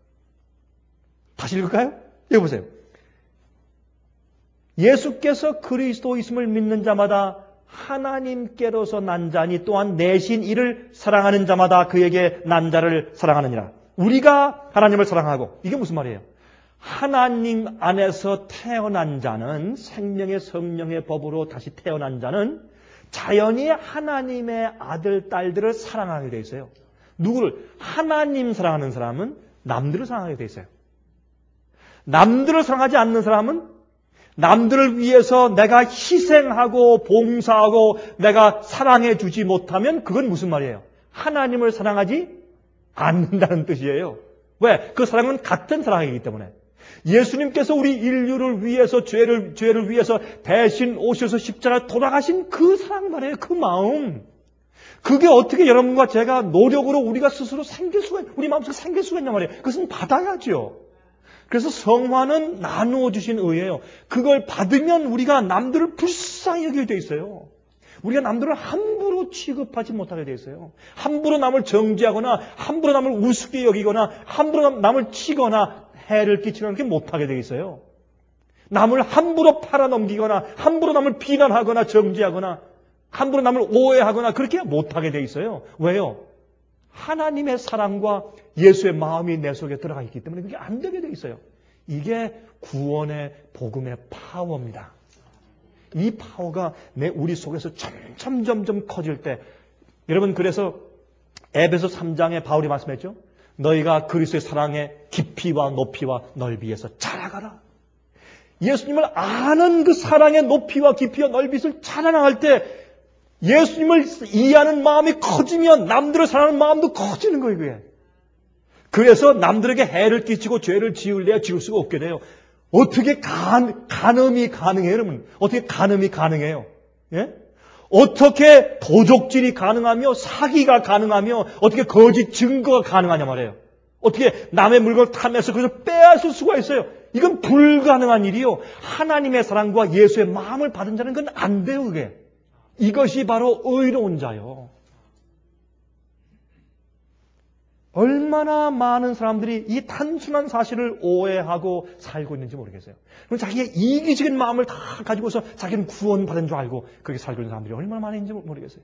다시 읽을까요? 여기 보세요. 예수께서 그리스도이심을 믿는 자마다 하나님께로서 난 자니 또한 내신 이를 사랑하는 자마다 그에게 난 자를 사랑하느니라. 우리가 하나님을 사랑하고, 이게 무슨 말이에요? 하나님 안에서 태어난 자는, 생명의 성령의 법으로 다시 태어난 자는 자연히 하나님의 아들, 딸들을 사랑하게 돼 있어요. 누구를? 하나님 사랑하는 사람은 남들을 사랑하게 돼 있어요. 남들을 사랑하지 않는 사람은 남들을 위해서 내가 희생하고 봉사하고 내가 사랑해 주지 못하면 그건 무슨 말이에요? 하나님을 사랑하지 않는다는 뜻이에요. 왜? 그 사랑은 같은 사랑이기 때문에. 예수님께서 우리 인류를 위해서 죄를 죄를 위해서 대신 오셔서 십자가에 돌아가신 그 사랑 말이에요. 그 마음. 그게 어떻게 여러분과 제가 노력으로 우리가 스스로 생길 수가 우리 마음속에 생길 수가 있냐 말이에요. 그것은 받아야죠. 그래서 성화는 나누어 주신 의예요. 그걸 받으면 우리가 남들을 불쌍히 여기게 돼 있어요. 우리가 남들을 함부로 취급하지 못하게 돼 있어요. 함부로 남을 정죄하거나 함부로 남을 우습게 여기거나 함부로 남을 치거나 해를 끼치거나 그렇게 못하게 돼 있어요. 남을 함부로 팔아넘기거나 함부로 남을 비난하거나 정죄하거나 함부로 남을 오해하거나 그렇게 못하게 돼 있어요. 왜요? 하나님의 사랑과 예수의 마음이 내 속에 들어가 있기 때문에 그게 안 되게 돼 있어요. 이게 구원의 복음의 파워입니다. 이 파워가 내 우리 속에서 점점 점점 커질 때, 여러분 그래서 에베소 삼 장에 바울이 말씀했죠. 너희가 그리스도의 사랑의 깊이와 높이와 넓이에서 자라가라. 예수님을 아는 그 사랑의 높이와 깊이와 넓이를 자라나갈 때 예수님을 이해하는 마음이 커지면 남들을 사랑하는 마음도 커지는 거예요. 그게. 그래서 남들에게 해를 끼치고 죄를 지을래야 지을 수가 없게 돼요. 어떻게 간, 간음이 가능해요, 여러분? 어떻게 간음이 가능해요? 예? 어떻게 도적질이 가능하며 사기가 가능하며 어떻게 거짓 증거가 가능하냐 말이에요. 어떻게 남의 물건을 탐해서 그것을 빼앗을 수가 있어요. 이건 불가능한 일이요. 하나님의 사랑과 예수의 마음을 받은 자는 그건 안 돼요, 그게. 이것이 바로 의로운 자요. 얼마나 많은 사람들이 이 단순한 사실을 오해하고 살고 있는지 모르겠어요. 그럼 자기의 이기적인 마음을 다 가지고서 자기는 구원받은 줄 알고 그렇게 살고 있는 사람들이 얼마나 많은지 모르겠어요.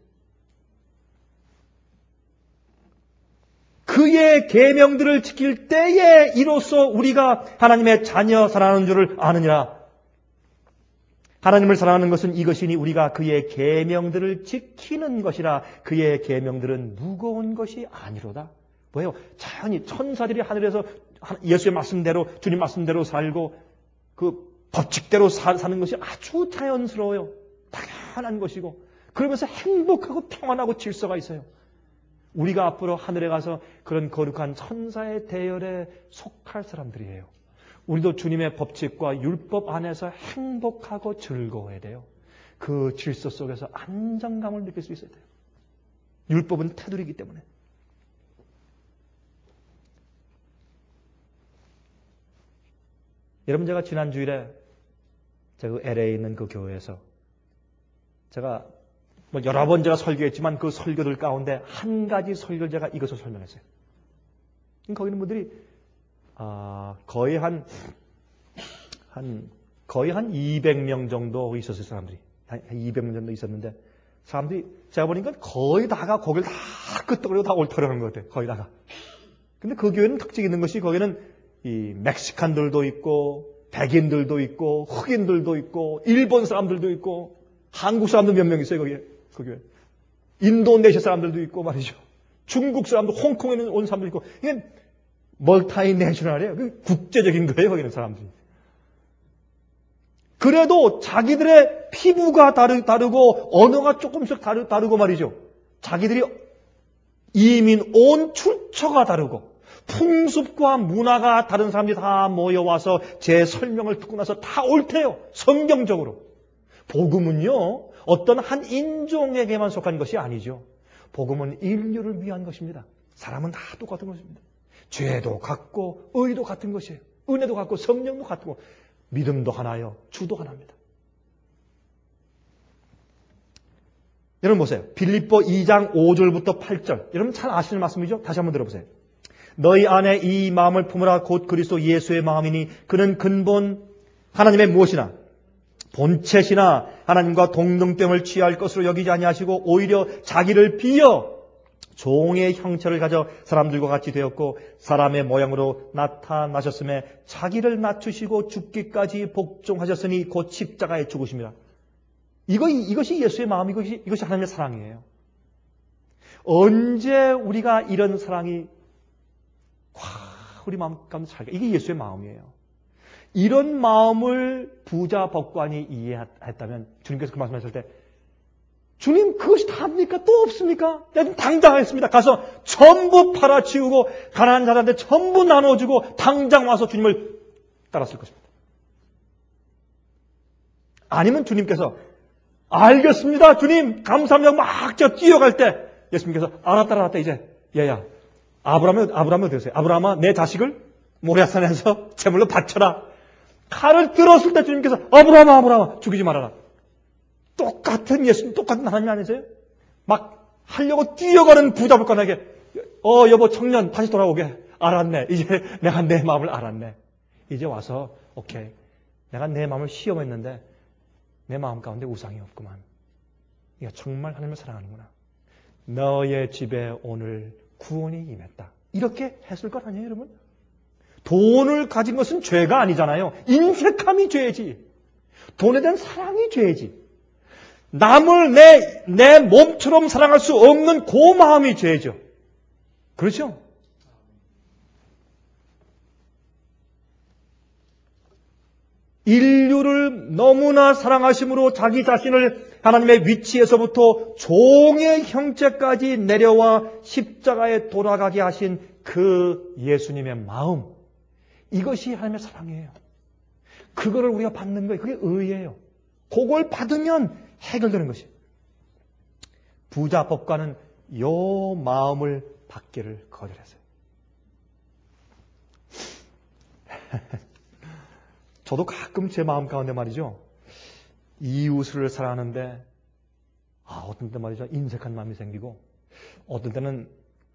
그의 계명들을 지킬 때에 이로써 우리가 하나님의 자녀 사랑하는 줄을 아느니라. 하나님을 사랑하는 것은 이것이니 우리가 그의 계명들을 지키는 것이라. 그의 계명들은 무거운 것이 아니로다. 뭐예요? 자연히 천사들이 하늘에서 예수의 말씀대로 주님 말씀대로 살고 그 법칙대로 사는 것이 아주 자연스러워요. 당연한 것이고 그러면서 행복하고 평안하고 질서가 있어요. 우리가 앞으로 하늘에 가서 그런 거룩한 천사의 대열에 속할 사람들이에요. 우리도 주님의 법칙과 율법 안에서 행복하고 즐거워야 돼요. 그 질서 속에서 안정감을 느낄 수 있어야 돼요. 율법은 테두리이기 때문에. 여러분, 제가 지난 주일에 제가 엘에이에 있는 그 교회에서 제가 뭐 여러 번 제가 설교했지만 그 설교들 가운데 한 가지 설교를 제가 이것을 설명했어요. 거기 있는 분들이 아, 거의 한, 한, 거의 한 이백 명 정도 있었어요, 사람들이. 한 이백 명 정도 있었는데, 사람들이, 제가 보니까 거의 다가 거기를 다 끄떡거리고 다 옳더라는 것 같아요, 거의 다가. 근데 그 교회는 특징이 있는 것이 거기는 이 멕시칸들도 있고, 백인들도 있고, 흑인들도 있고, 일본 사람들도 있고, 한국 사람도 몇 명 있어요, 거기에. 그 교회. 인도네시아 사람들도 있고 말이죠. 중국 사람도, 홍콩에 온 사람도 있고, 이게 멀타이내셔널이에요. 국제적인 거예요, 거기는 사람들이. 그래도 자기들의 피부가 다르, 다르고 언어가 조금씩 다르, 다르고 말이죠. 자기들이 이민 온 출처가 다르고 풍습과 문화가 다른 사람들이 다 모여와서 제 설명을 듣고 나서 다 옳대요. 성경적으로. 복음은요, 어떤 한 인종에게만 속한 것이 아니죠. 복음은 인류를 위한 것입니다. 사람은 다 똑같은 것입니다. 죄도 같고 의도 같은 것이에요. 은혜도 같고 성령도 같고 믿음도 하나요. 주도 하나입니다. 여러분 보세요. 빌립보 이 장 오 절부터 팔 절. 여러분 잘 아시는 말씀이죠? 다시 한번 들어보세요. 너희 안에 이 마음을 품으라 곧 그리스도 예수의 마음이니 그는 근본 하나님의 무엇이나 본체시나 하나님과 동등됨을 취할 것으로 여기지 아니하시고 오히려 자기를 비어 종의 형체를 가져 사람들과 같이 되었고 사람의 모양으로 나타나셨음에 자기를 낮추시고 죽기까지 복종하셨으니 곧 십자가에 죽으십니다. 이거, 이것이 예수의 마음, 이것이, 이것이 하나님의 사랑이에요. 언제 우리가 이런 사랑이 우리 마음 가운데 살까? 이게 예수의 마음이에요. 이런 마음을 부자 법관이 이해했다면 주님께서 그 말씀하실 때 주님 그것이 답니까? 또 없습니까? 내가 당장 하겠습니다. 가서 전부 팔아치우고 가난한 자들한테 전부 나눠주고 당장 와서 주님을 따랐을 것입니다. 아니면 주님께서 알겠습니다. 주님 감사합니다. 막 저 뛰어갈 때 예수님께서 알았다 알았다 이제 얘야 아브라함이 아브라함이 어떻게 했어요? 아브라함아 내 자식을 모리아산에서 제물로 바쳐라. 칼을 들었을 때 주님께서 아브라함아 아브라함아 죽이지 말아라. 똑같은 예수님 똑같은 하나님 아니세요? 막 하려고 뛰어가는 부자불간에게 어 여보 청년 다시 돌아오게. 알았네. 이제 내가 내 마음을 알았네. 이제 와서 오케이. 내가 내 마음을 시험했는데 내 마음 가운데 우상이 없구만. 네가 정말 하나님을 사랑하는구나. 너의 집에 오늘 구원이 임했다. 이렇게 했을 것 아니에요, 여러분? 돈을 가진 것은 죄가 아니잖아요. 인색함이 죄지. 돈에 대한 사랑이 죄지. 남을 내, 내 몸처럼 사랑할 수 없는 그 마음이 죄죠. 그렇죠? 인류를 너무나 사랑하심으로 자기 자신을 하나님의 위치에서부터 종의 형체까지 내려와 십자가에 돌아가게 하신 그 예수님의 마음, 이것이 하나님의 사랑이에요. 그거를 우리가 받는 거예요. 그게 의예요. 그걸 받으면 해결되는 것이에요. 부자 법관은 요 마음을 받기를 거절했어요. 저도 가끔 제 마음 가운데 말이죠. 이웃을 사랑하는데 아, 어떤 때 말이죠. 인색한 마음이 생기고 어떤 때는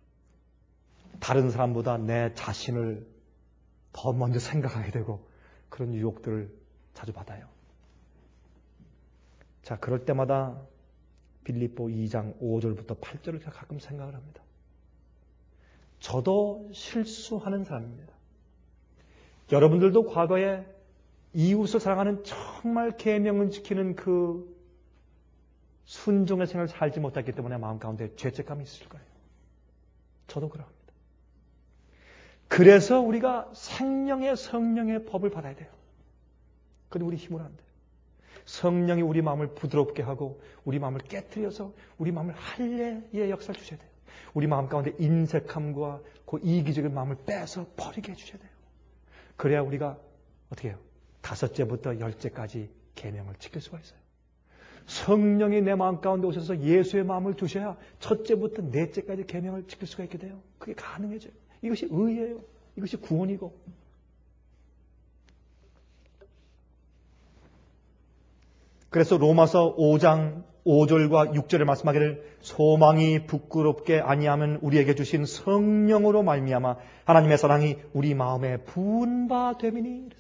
다른 사람보다 내 자신을 더 먼저 생각하게 되고 그런 유혹들을 자주 받아요. 자, 그럴 때마다 빌립보 이 장 오 절부터 팔 절을 제가 가끔 생각을 합니다. 저도 실수하는 사람입니다. 여러분들도 과거에 이웃을 사랑하는 정말 계명을 지키는 그 순종의 생활을 살지 못했기 때문에 마음 가운데 죄책감이 있을 거예요. 저도 그러합니다. 그래서 우리가 생명의 성령의 법을 받아야 돼요. 그런데 우리 힘으로 안 돼요. 성령이 우리 마음을 부드럽게 하고 우리 마음을 깨트려서 우리 마음을 할례의 역사를 주셔야 돼요. 우리 마음 가운데 인색함과 그 이기적인 마음을 빼서 버리게 해주셔야 돼요. 그래야 우리가 어떻게 해요? 다섯째부터 열째까지 계명을 지킬 수가 있어요. 성령이 내 마음 가운데 오셔서 예수의 마음을 주셔야 첫째부터 넷째까지 계명을 지킬 수가 있게 돼요. 그게 가능해져요. 이것이 의예요. 이것이 구원이고. 그래서 로마서 오 장 오 절과 육 절에 말씀하기를 소망이 부끄럽게 아니하면 우리에게 주신 성령으로 말미암아 하나님의 사랑이 우리 마음에 부은 바 됨이니.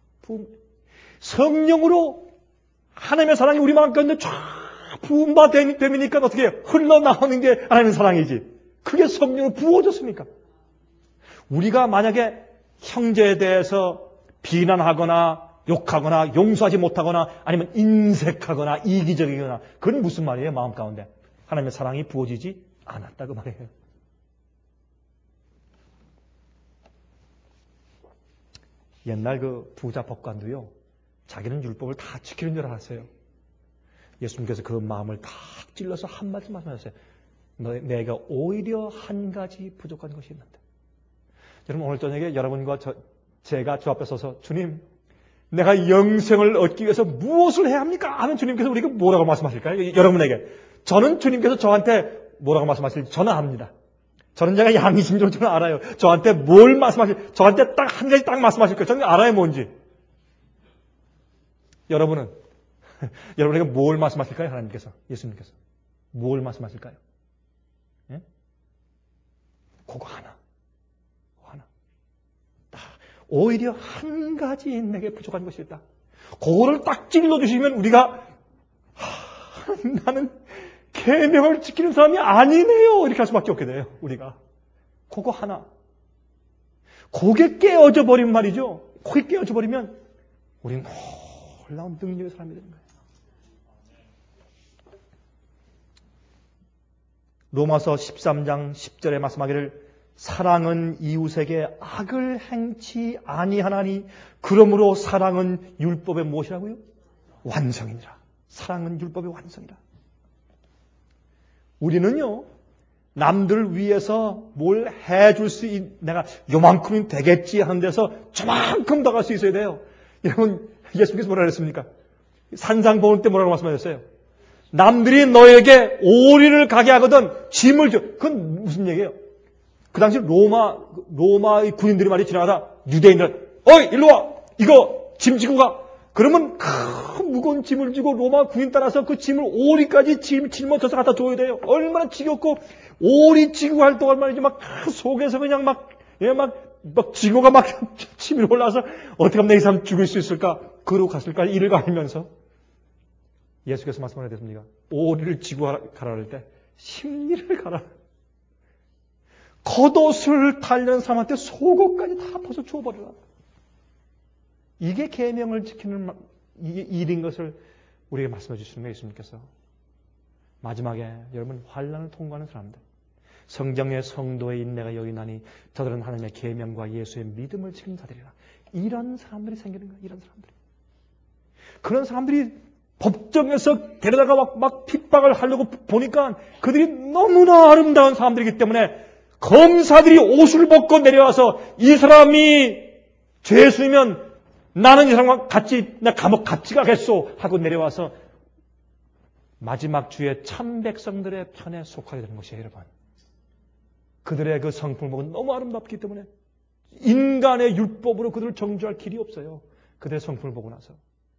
성령으로 하나님의 사랑이 우리 마음 가운데 쫙 부은 바 됨이니까 어떻게 해요? 흘러나오는 게 하나님의 사랑이지. 그게 성령으로 부어졌습니까? 우리가 만약에 형제에 대해서 비난하거나 욕하거나 용서하지 못하거나 아니면 인색하거나 이기적이거나 그건 무슨 말이에요? 마음 가운데 하나님의 사랑이 부어지지 않았다고 말이에요. 옛날 그 부자 법관도요, 자기는 율법을 다 지키는 줄 알았어요. 예수님께서 그 마음을 탁 찔러서 한 말씀 말씀하셨어요. 너, 내가 오히려 한 가지 부족한 것이 있는데 여러분 오늘 저녁에 여러분과 저, 제가 주 앞에 서서 주님 내가 영생을 얻기 위해서 무엇을 해야 합니까? 하면 주님께서 우리가 뭐라고 말씀하실까요? 여러분에게. 저는 주님께서 저한테 뭐라고 말씀하실지 저는 압니다. 저는 제가 양이심적으로 저는 알아요. 저한테 뭘 말씀하실, 저한테 딱 한 가지 딱 말씀하실 거예요. 저는 알아요, 뭔지. 여러분은, 여러분에게 뭘 말씀하실까요? 하나님께서, 예수님께서. 뭘 말씀하실까요? 예? 그거 하나. 그거 하나. 오히려 한 가지 내게 부족한 것이 있다. 그거를 딱 찔러주시면 우리가, 하, 나는 계명을 지키는 사람이 아니네요. 이렇게 할 수밖에 없게 돼요. 우리가. 그거 하나. 그게 깨어져 버리면 말이죠. 그게 깨어져 버리면 우리는 놀라운 능력의 사람이 되는 거예요. 로마서 십삼 장 십 절에 말씀하기를 사랑은 이웃에게 악을 행치 아니하나니 그러므로 사랑은 율법의 무엇이라고요? 완성이니라. 사랑은 율법의 완성이라. 우리는요, 남들 위해서 뭘 해줄 수 있, 내가 요만큼은 되겠지 하는 데서 저만큼 더 갈 수 있어야 돼요. 여러분, 예수님께서 뭐라 그랬습니까? 산상 보울 때 뭐라고 말씀하셨어요? 남들이 너에게 오리를 가게 하거든 짐을 줘. 그건 무슨 얘기예요? 그 당시 로마, 로마의 군인들이 말이 지나가다 유대인들, 어이, 일로 와! 이거 짐 지고 가! 그러면 큰 무거운 짐을 지고 로마 군인 따라서 그 짐을 오리까지 짐, 짊어져서 갖다 줘야 돼요. 얼마나 지겹고, 오리 지고 할 동안 말이죠. 막 속에서 그냥 막, 예, 막, 막 징어가 막 침이 올라와서 어떻게 하면 내 이 사람 죽일 수 있을까? 그러고 갔을까? 이를 가면서 예수께서 말씀을 하셨습니까? 오리를 지고 가라 할 때 심리를 가라. 겉옷을 달려는 사람한테 속옷까지 다 벗어 주어버리라. 이게 계명을 지키는 이게 일인 것을 우리에게 말씀해 주시는 거예요, 예수님께서. 마지막에 여러분 환난을 통과하는 사람들, 성경의 성도의 인내가 여기 나니 저들은 하나님의 계명과 예수의 믿음을 지키는 자들이라. 이런 사람들이 생기는 거예요. 이런 사람들이. 그런 사람들이 법정에서 데려다가 막, 막 핍박을 하려고 보니까 그들이 너무나 아름다운 사람들이기 때문에 검사들이 옷을 벗고 내려와서 이 사람이 죄수이면 나는 이 사람과 같이, 나 감옥 같이 가겠소 하고 내려와서 마지막 주의 참 백성들의 편에 속하게 되는 것이에요, 여러분. 그들의 그 성품은 너무 아름답기 때문에 인간의 율법으로 그들을 정죄할 길이 없어요. 그들의 성품을 보고 나서.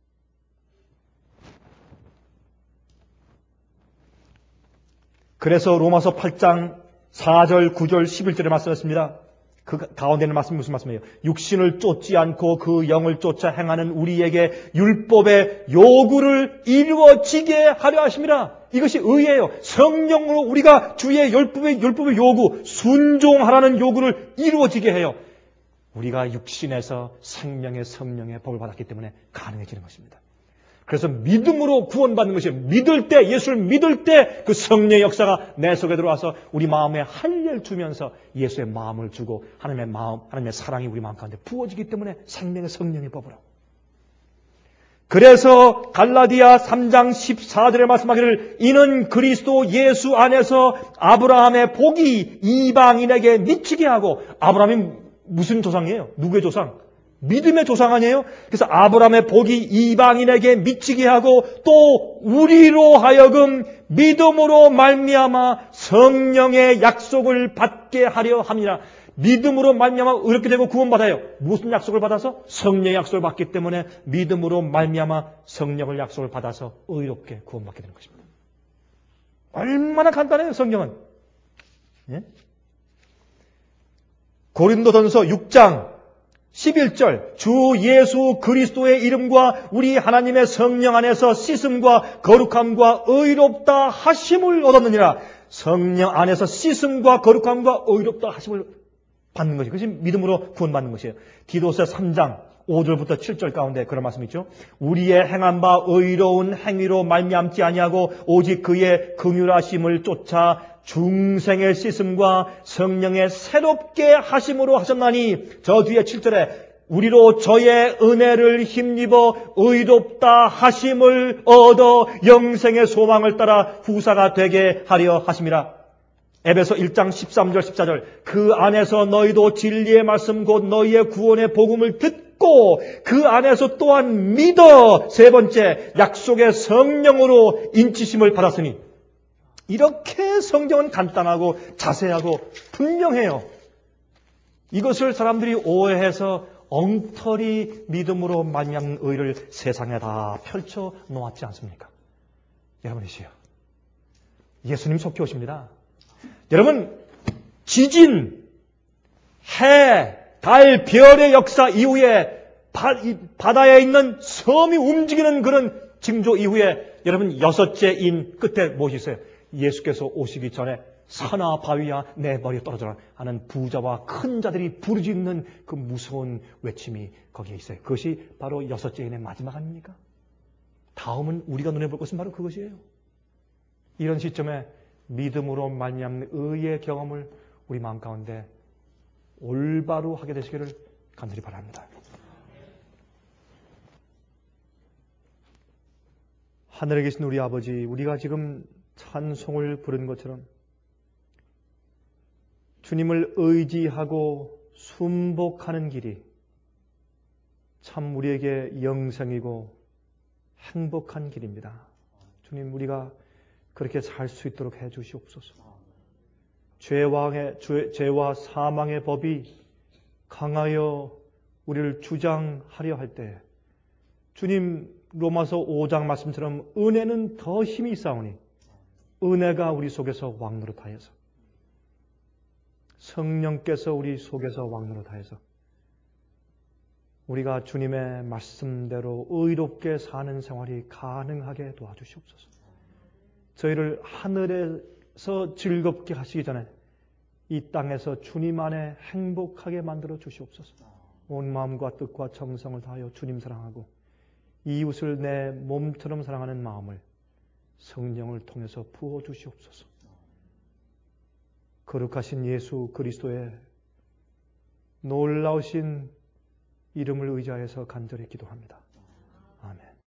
그래서 로마서 팔 장 사 절, 구 절, 십일 절에 말씀하셨습니다. 그 가운데는 말씀이 무슨 말씀이에요? 육신을 쫓지 않고 그 영을 쫓아 행하는 우리에게 율법의 요구를 이루어지게 하려 하심이라. 이것이 의예요. 성령으로 우리가 주의 율법의, 율법의 요구, 순종하라는 요구를 이루어지게 해요. 우리가 육신에서 생명의 성령의 법을 받았기 때문에 가능해지는 것입니다. 그래서 믿음으로 구원받는 것이에요. 믿을 때, 예수를 믿을 때 그 성령의 역사가 내 속에 들어와서 우리 마음에 활력을 주면서 예수의 마음을 주고 하나님의 마음, 하나님의 사랑이 우리 마음 가운데 부어지기 때문에 생명의 성령의 법으로. 그래서 갈라디아 삼 장 십사 절에 말씀하기를 이는 그리스도 예수 안에서 아브라함의 복이 이방인에게 미치게 하고, 아브라함이 무슨 조상이에요? 누구의 조상? 믿음의 조상 아니에요? 그래서 아브라함의 복이 이방인에게 미치게 하고 또 우리로 하여금 믿음으로 말미암아 성령의 약속을 받게 하려 합니다. 믿음으로 말미암아 의롭게 되고 구원받아요. 무슨 약속을 받아서? 성령의 약속을 받기 때문에 믿음으로 말미암아 성령을 약속을 받아서 의롭게 구원받게 되는 것입니다. 얼마나 간단해요, 성경은. 예? 고린도전서 육 장 십일 절 주 예수 그리스도의 이름과 우리 하나님의 성령 안에서 씻음과 거룩함과 의롭다 하심을 얻었느니라. 성령 안에서 씻음과 거룩함과 의롭다 하심을 받는 것이, 그것이 믿음으로 구원받는 것이에요. 디도서 삼 장 오 절부터 칠 절 가운데 그런 말씀이 있죠. 우리의 행한 바 의로운 행위로 말미암지 아니하고 오직 그의 긍휼하심을 쫓아 중생의 씻음과 성령의 새롭게 하심으로 하셨나니, 저 뒤에 칠 절에 우리로 저의 은혜를 힘입어 의롭다 하심을 얻어 영생의 소망을 따라 후사가 되게 하려 하심이라. 에베소 일 장 십삼 절 십사 절 그 안에서 너희도 진리의 말씀 곧 너희의 구원의 복음을 듣고 그 안에서 또한 믿어 세 번째 약속의 성령으로 인치심을 받았으니 이렇게 성경은 간단하고 자세하고 분명해요. 이것을 사람들이 오해해서 엉터리 믿음으로 말미암는 의를 세상에 다 펼쳐 놓았지 않습니까? 여러분이시여, 예수님 속히 오십니다. 여러분, 지진, 해, 달, 별의 역사 이후에 바, 바다에 있는 섬이 움직이는 그런 징조 이후에 여러분 여섯째인 끝에 무엇이 있어요? 예수께서 오시기 전에 산하 바위야 내 머리에 떨어져라 하는 부자와 큰 자들이 부르짖는 그 무서운 외침이 거기에 있어요. 그것이 바로 여섯째인의 마지막 아닙니까? 다음은 우리가 눈에 볼 것은 바로 그것이에요. 이런 시점에 믿음으로 말미암는 의의 경험을 우리 마음 가운데 올바로 하게 되시기를 간절히 바랍니다. 하늘에 계신 우리 아버지, 우리가 지금 찬송을 부른 것처럼 주님을 의지하고 순복하는 길이 참 우리에게 영생이고 행복한 길입니다. 주님, 우리가 그렇게 살 수 있도록 해 주시옵소서. 죄왕의, 죄, 죄와 사망의 법이 강하여 우리를 주장하려 할 때 주님 로마서 오 장 말씀처럼 은혜는 더 힘이 있사오니 은혜가 우리 속에서 왕노릇하여서 성령께서 우리 속에서 왕노릇하여서 우리가 주님의 말씀대로 의롭게 사는 생활이 가능하게 도와주시옵소서. 저희를 하늘에서 즐겁게 하시기 전에 이 땅에서 주님 안에 행복하게 만들어 주시옵소서. 온 마음과 뜻과 정성을 다하여 주님 사랑하고 이웃을 내 몸처럼 사랑하는 마음을 성령을 통해서 부어 주시옵소서. 거룩하신 예수 그리스도의 놀라우신 이름을 의지하여서 간절히 기도합니다. 아멘.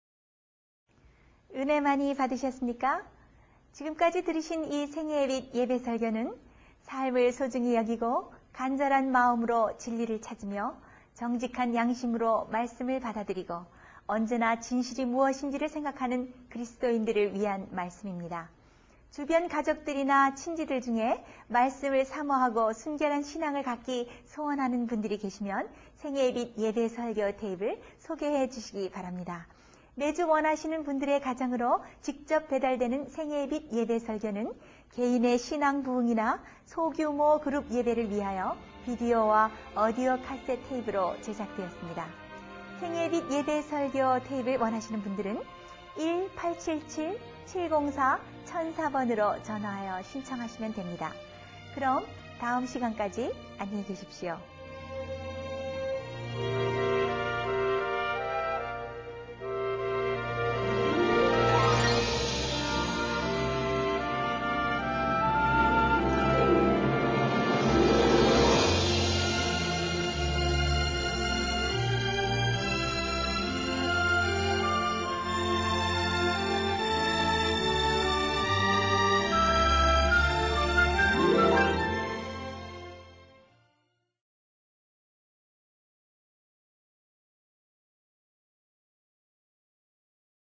은혜 많이 받으셨습니까? 지금까지 들으신 이 생애의 예배 설교는 삶을 소중히 여기고 간절한 마음으로 진리를 찾으며 정직한 양심으로 말씀을 받아들이고 언제나 진실이 무엇인지를 생각하는 그리스도인들을 위한 말씀입니다. 주변 가족들이나 친지들 중에 말씀을 사모하고 순결한 신앙을 갖기 소원하는 분들이 계시면 생애빛 예배 설교 테이프를 소개해 주시기 바랍니다. 매주 원하시는 분들의 가정으로 직접 배달되는 생애빛 예배 설교는 개인의 신앙 부흥이나 소규모 그룹 예배를 위하여 비디오와 오디오 카세트 테이프로 제작되었습니다. 생애빛 예배 설교 테이프를 원하시는 분들은 일 팔칠칠 칠공사 천사 번으로 전화하여 신청하시면 됩니다. 그럼 다음 시간까지 안녕히 계십시오.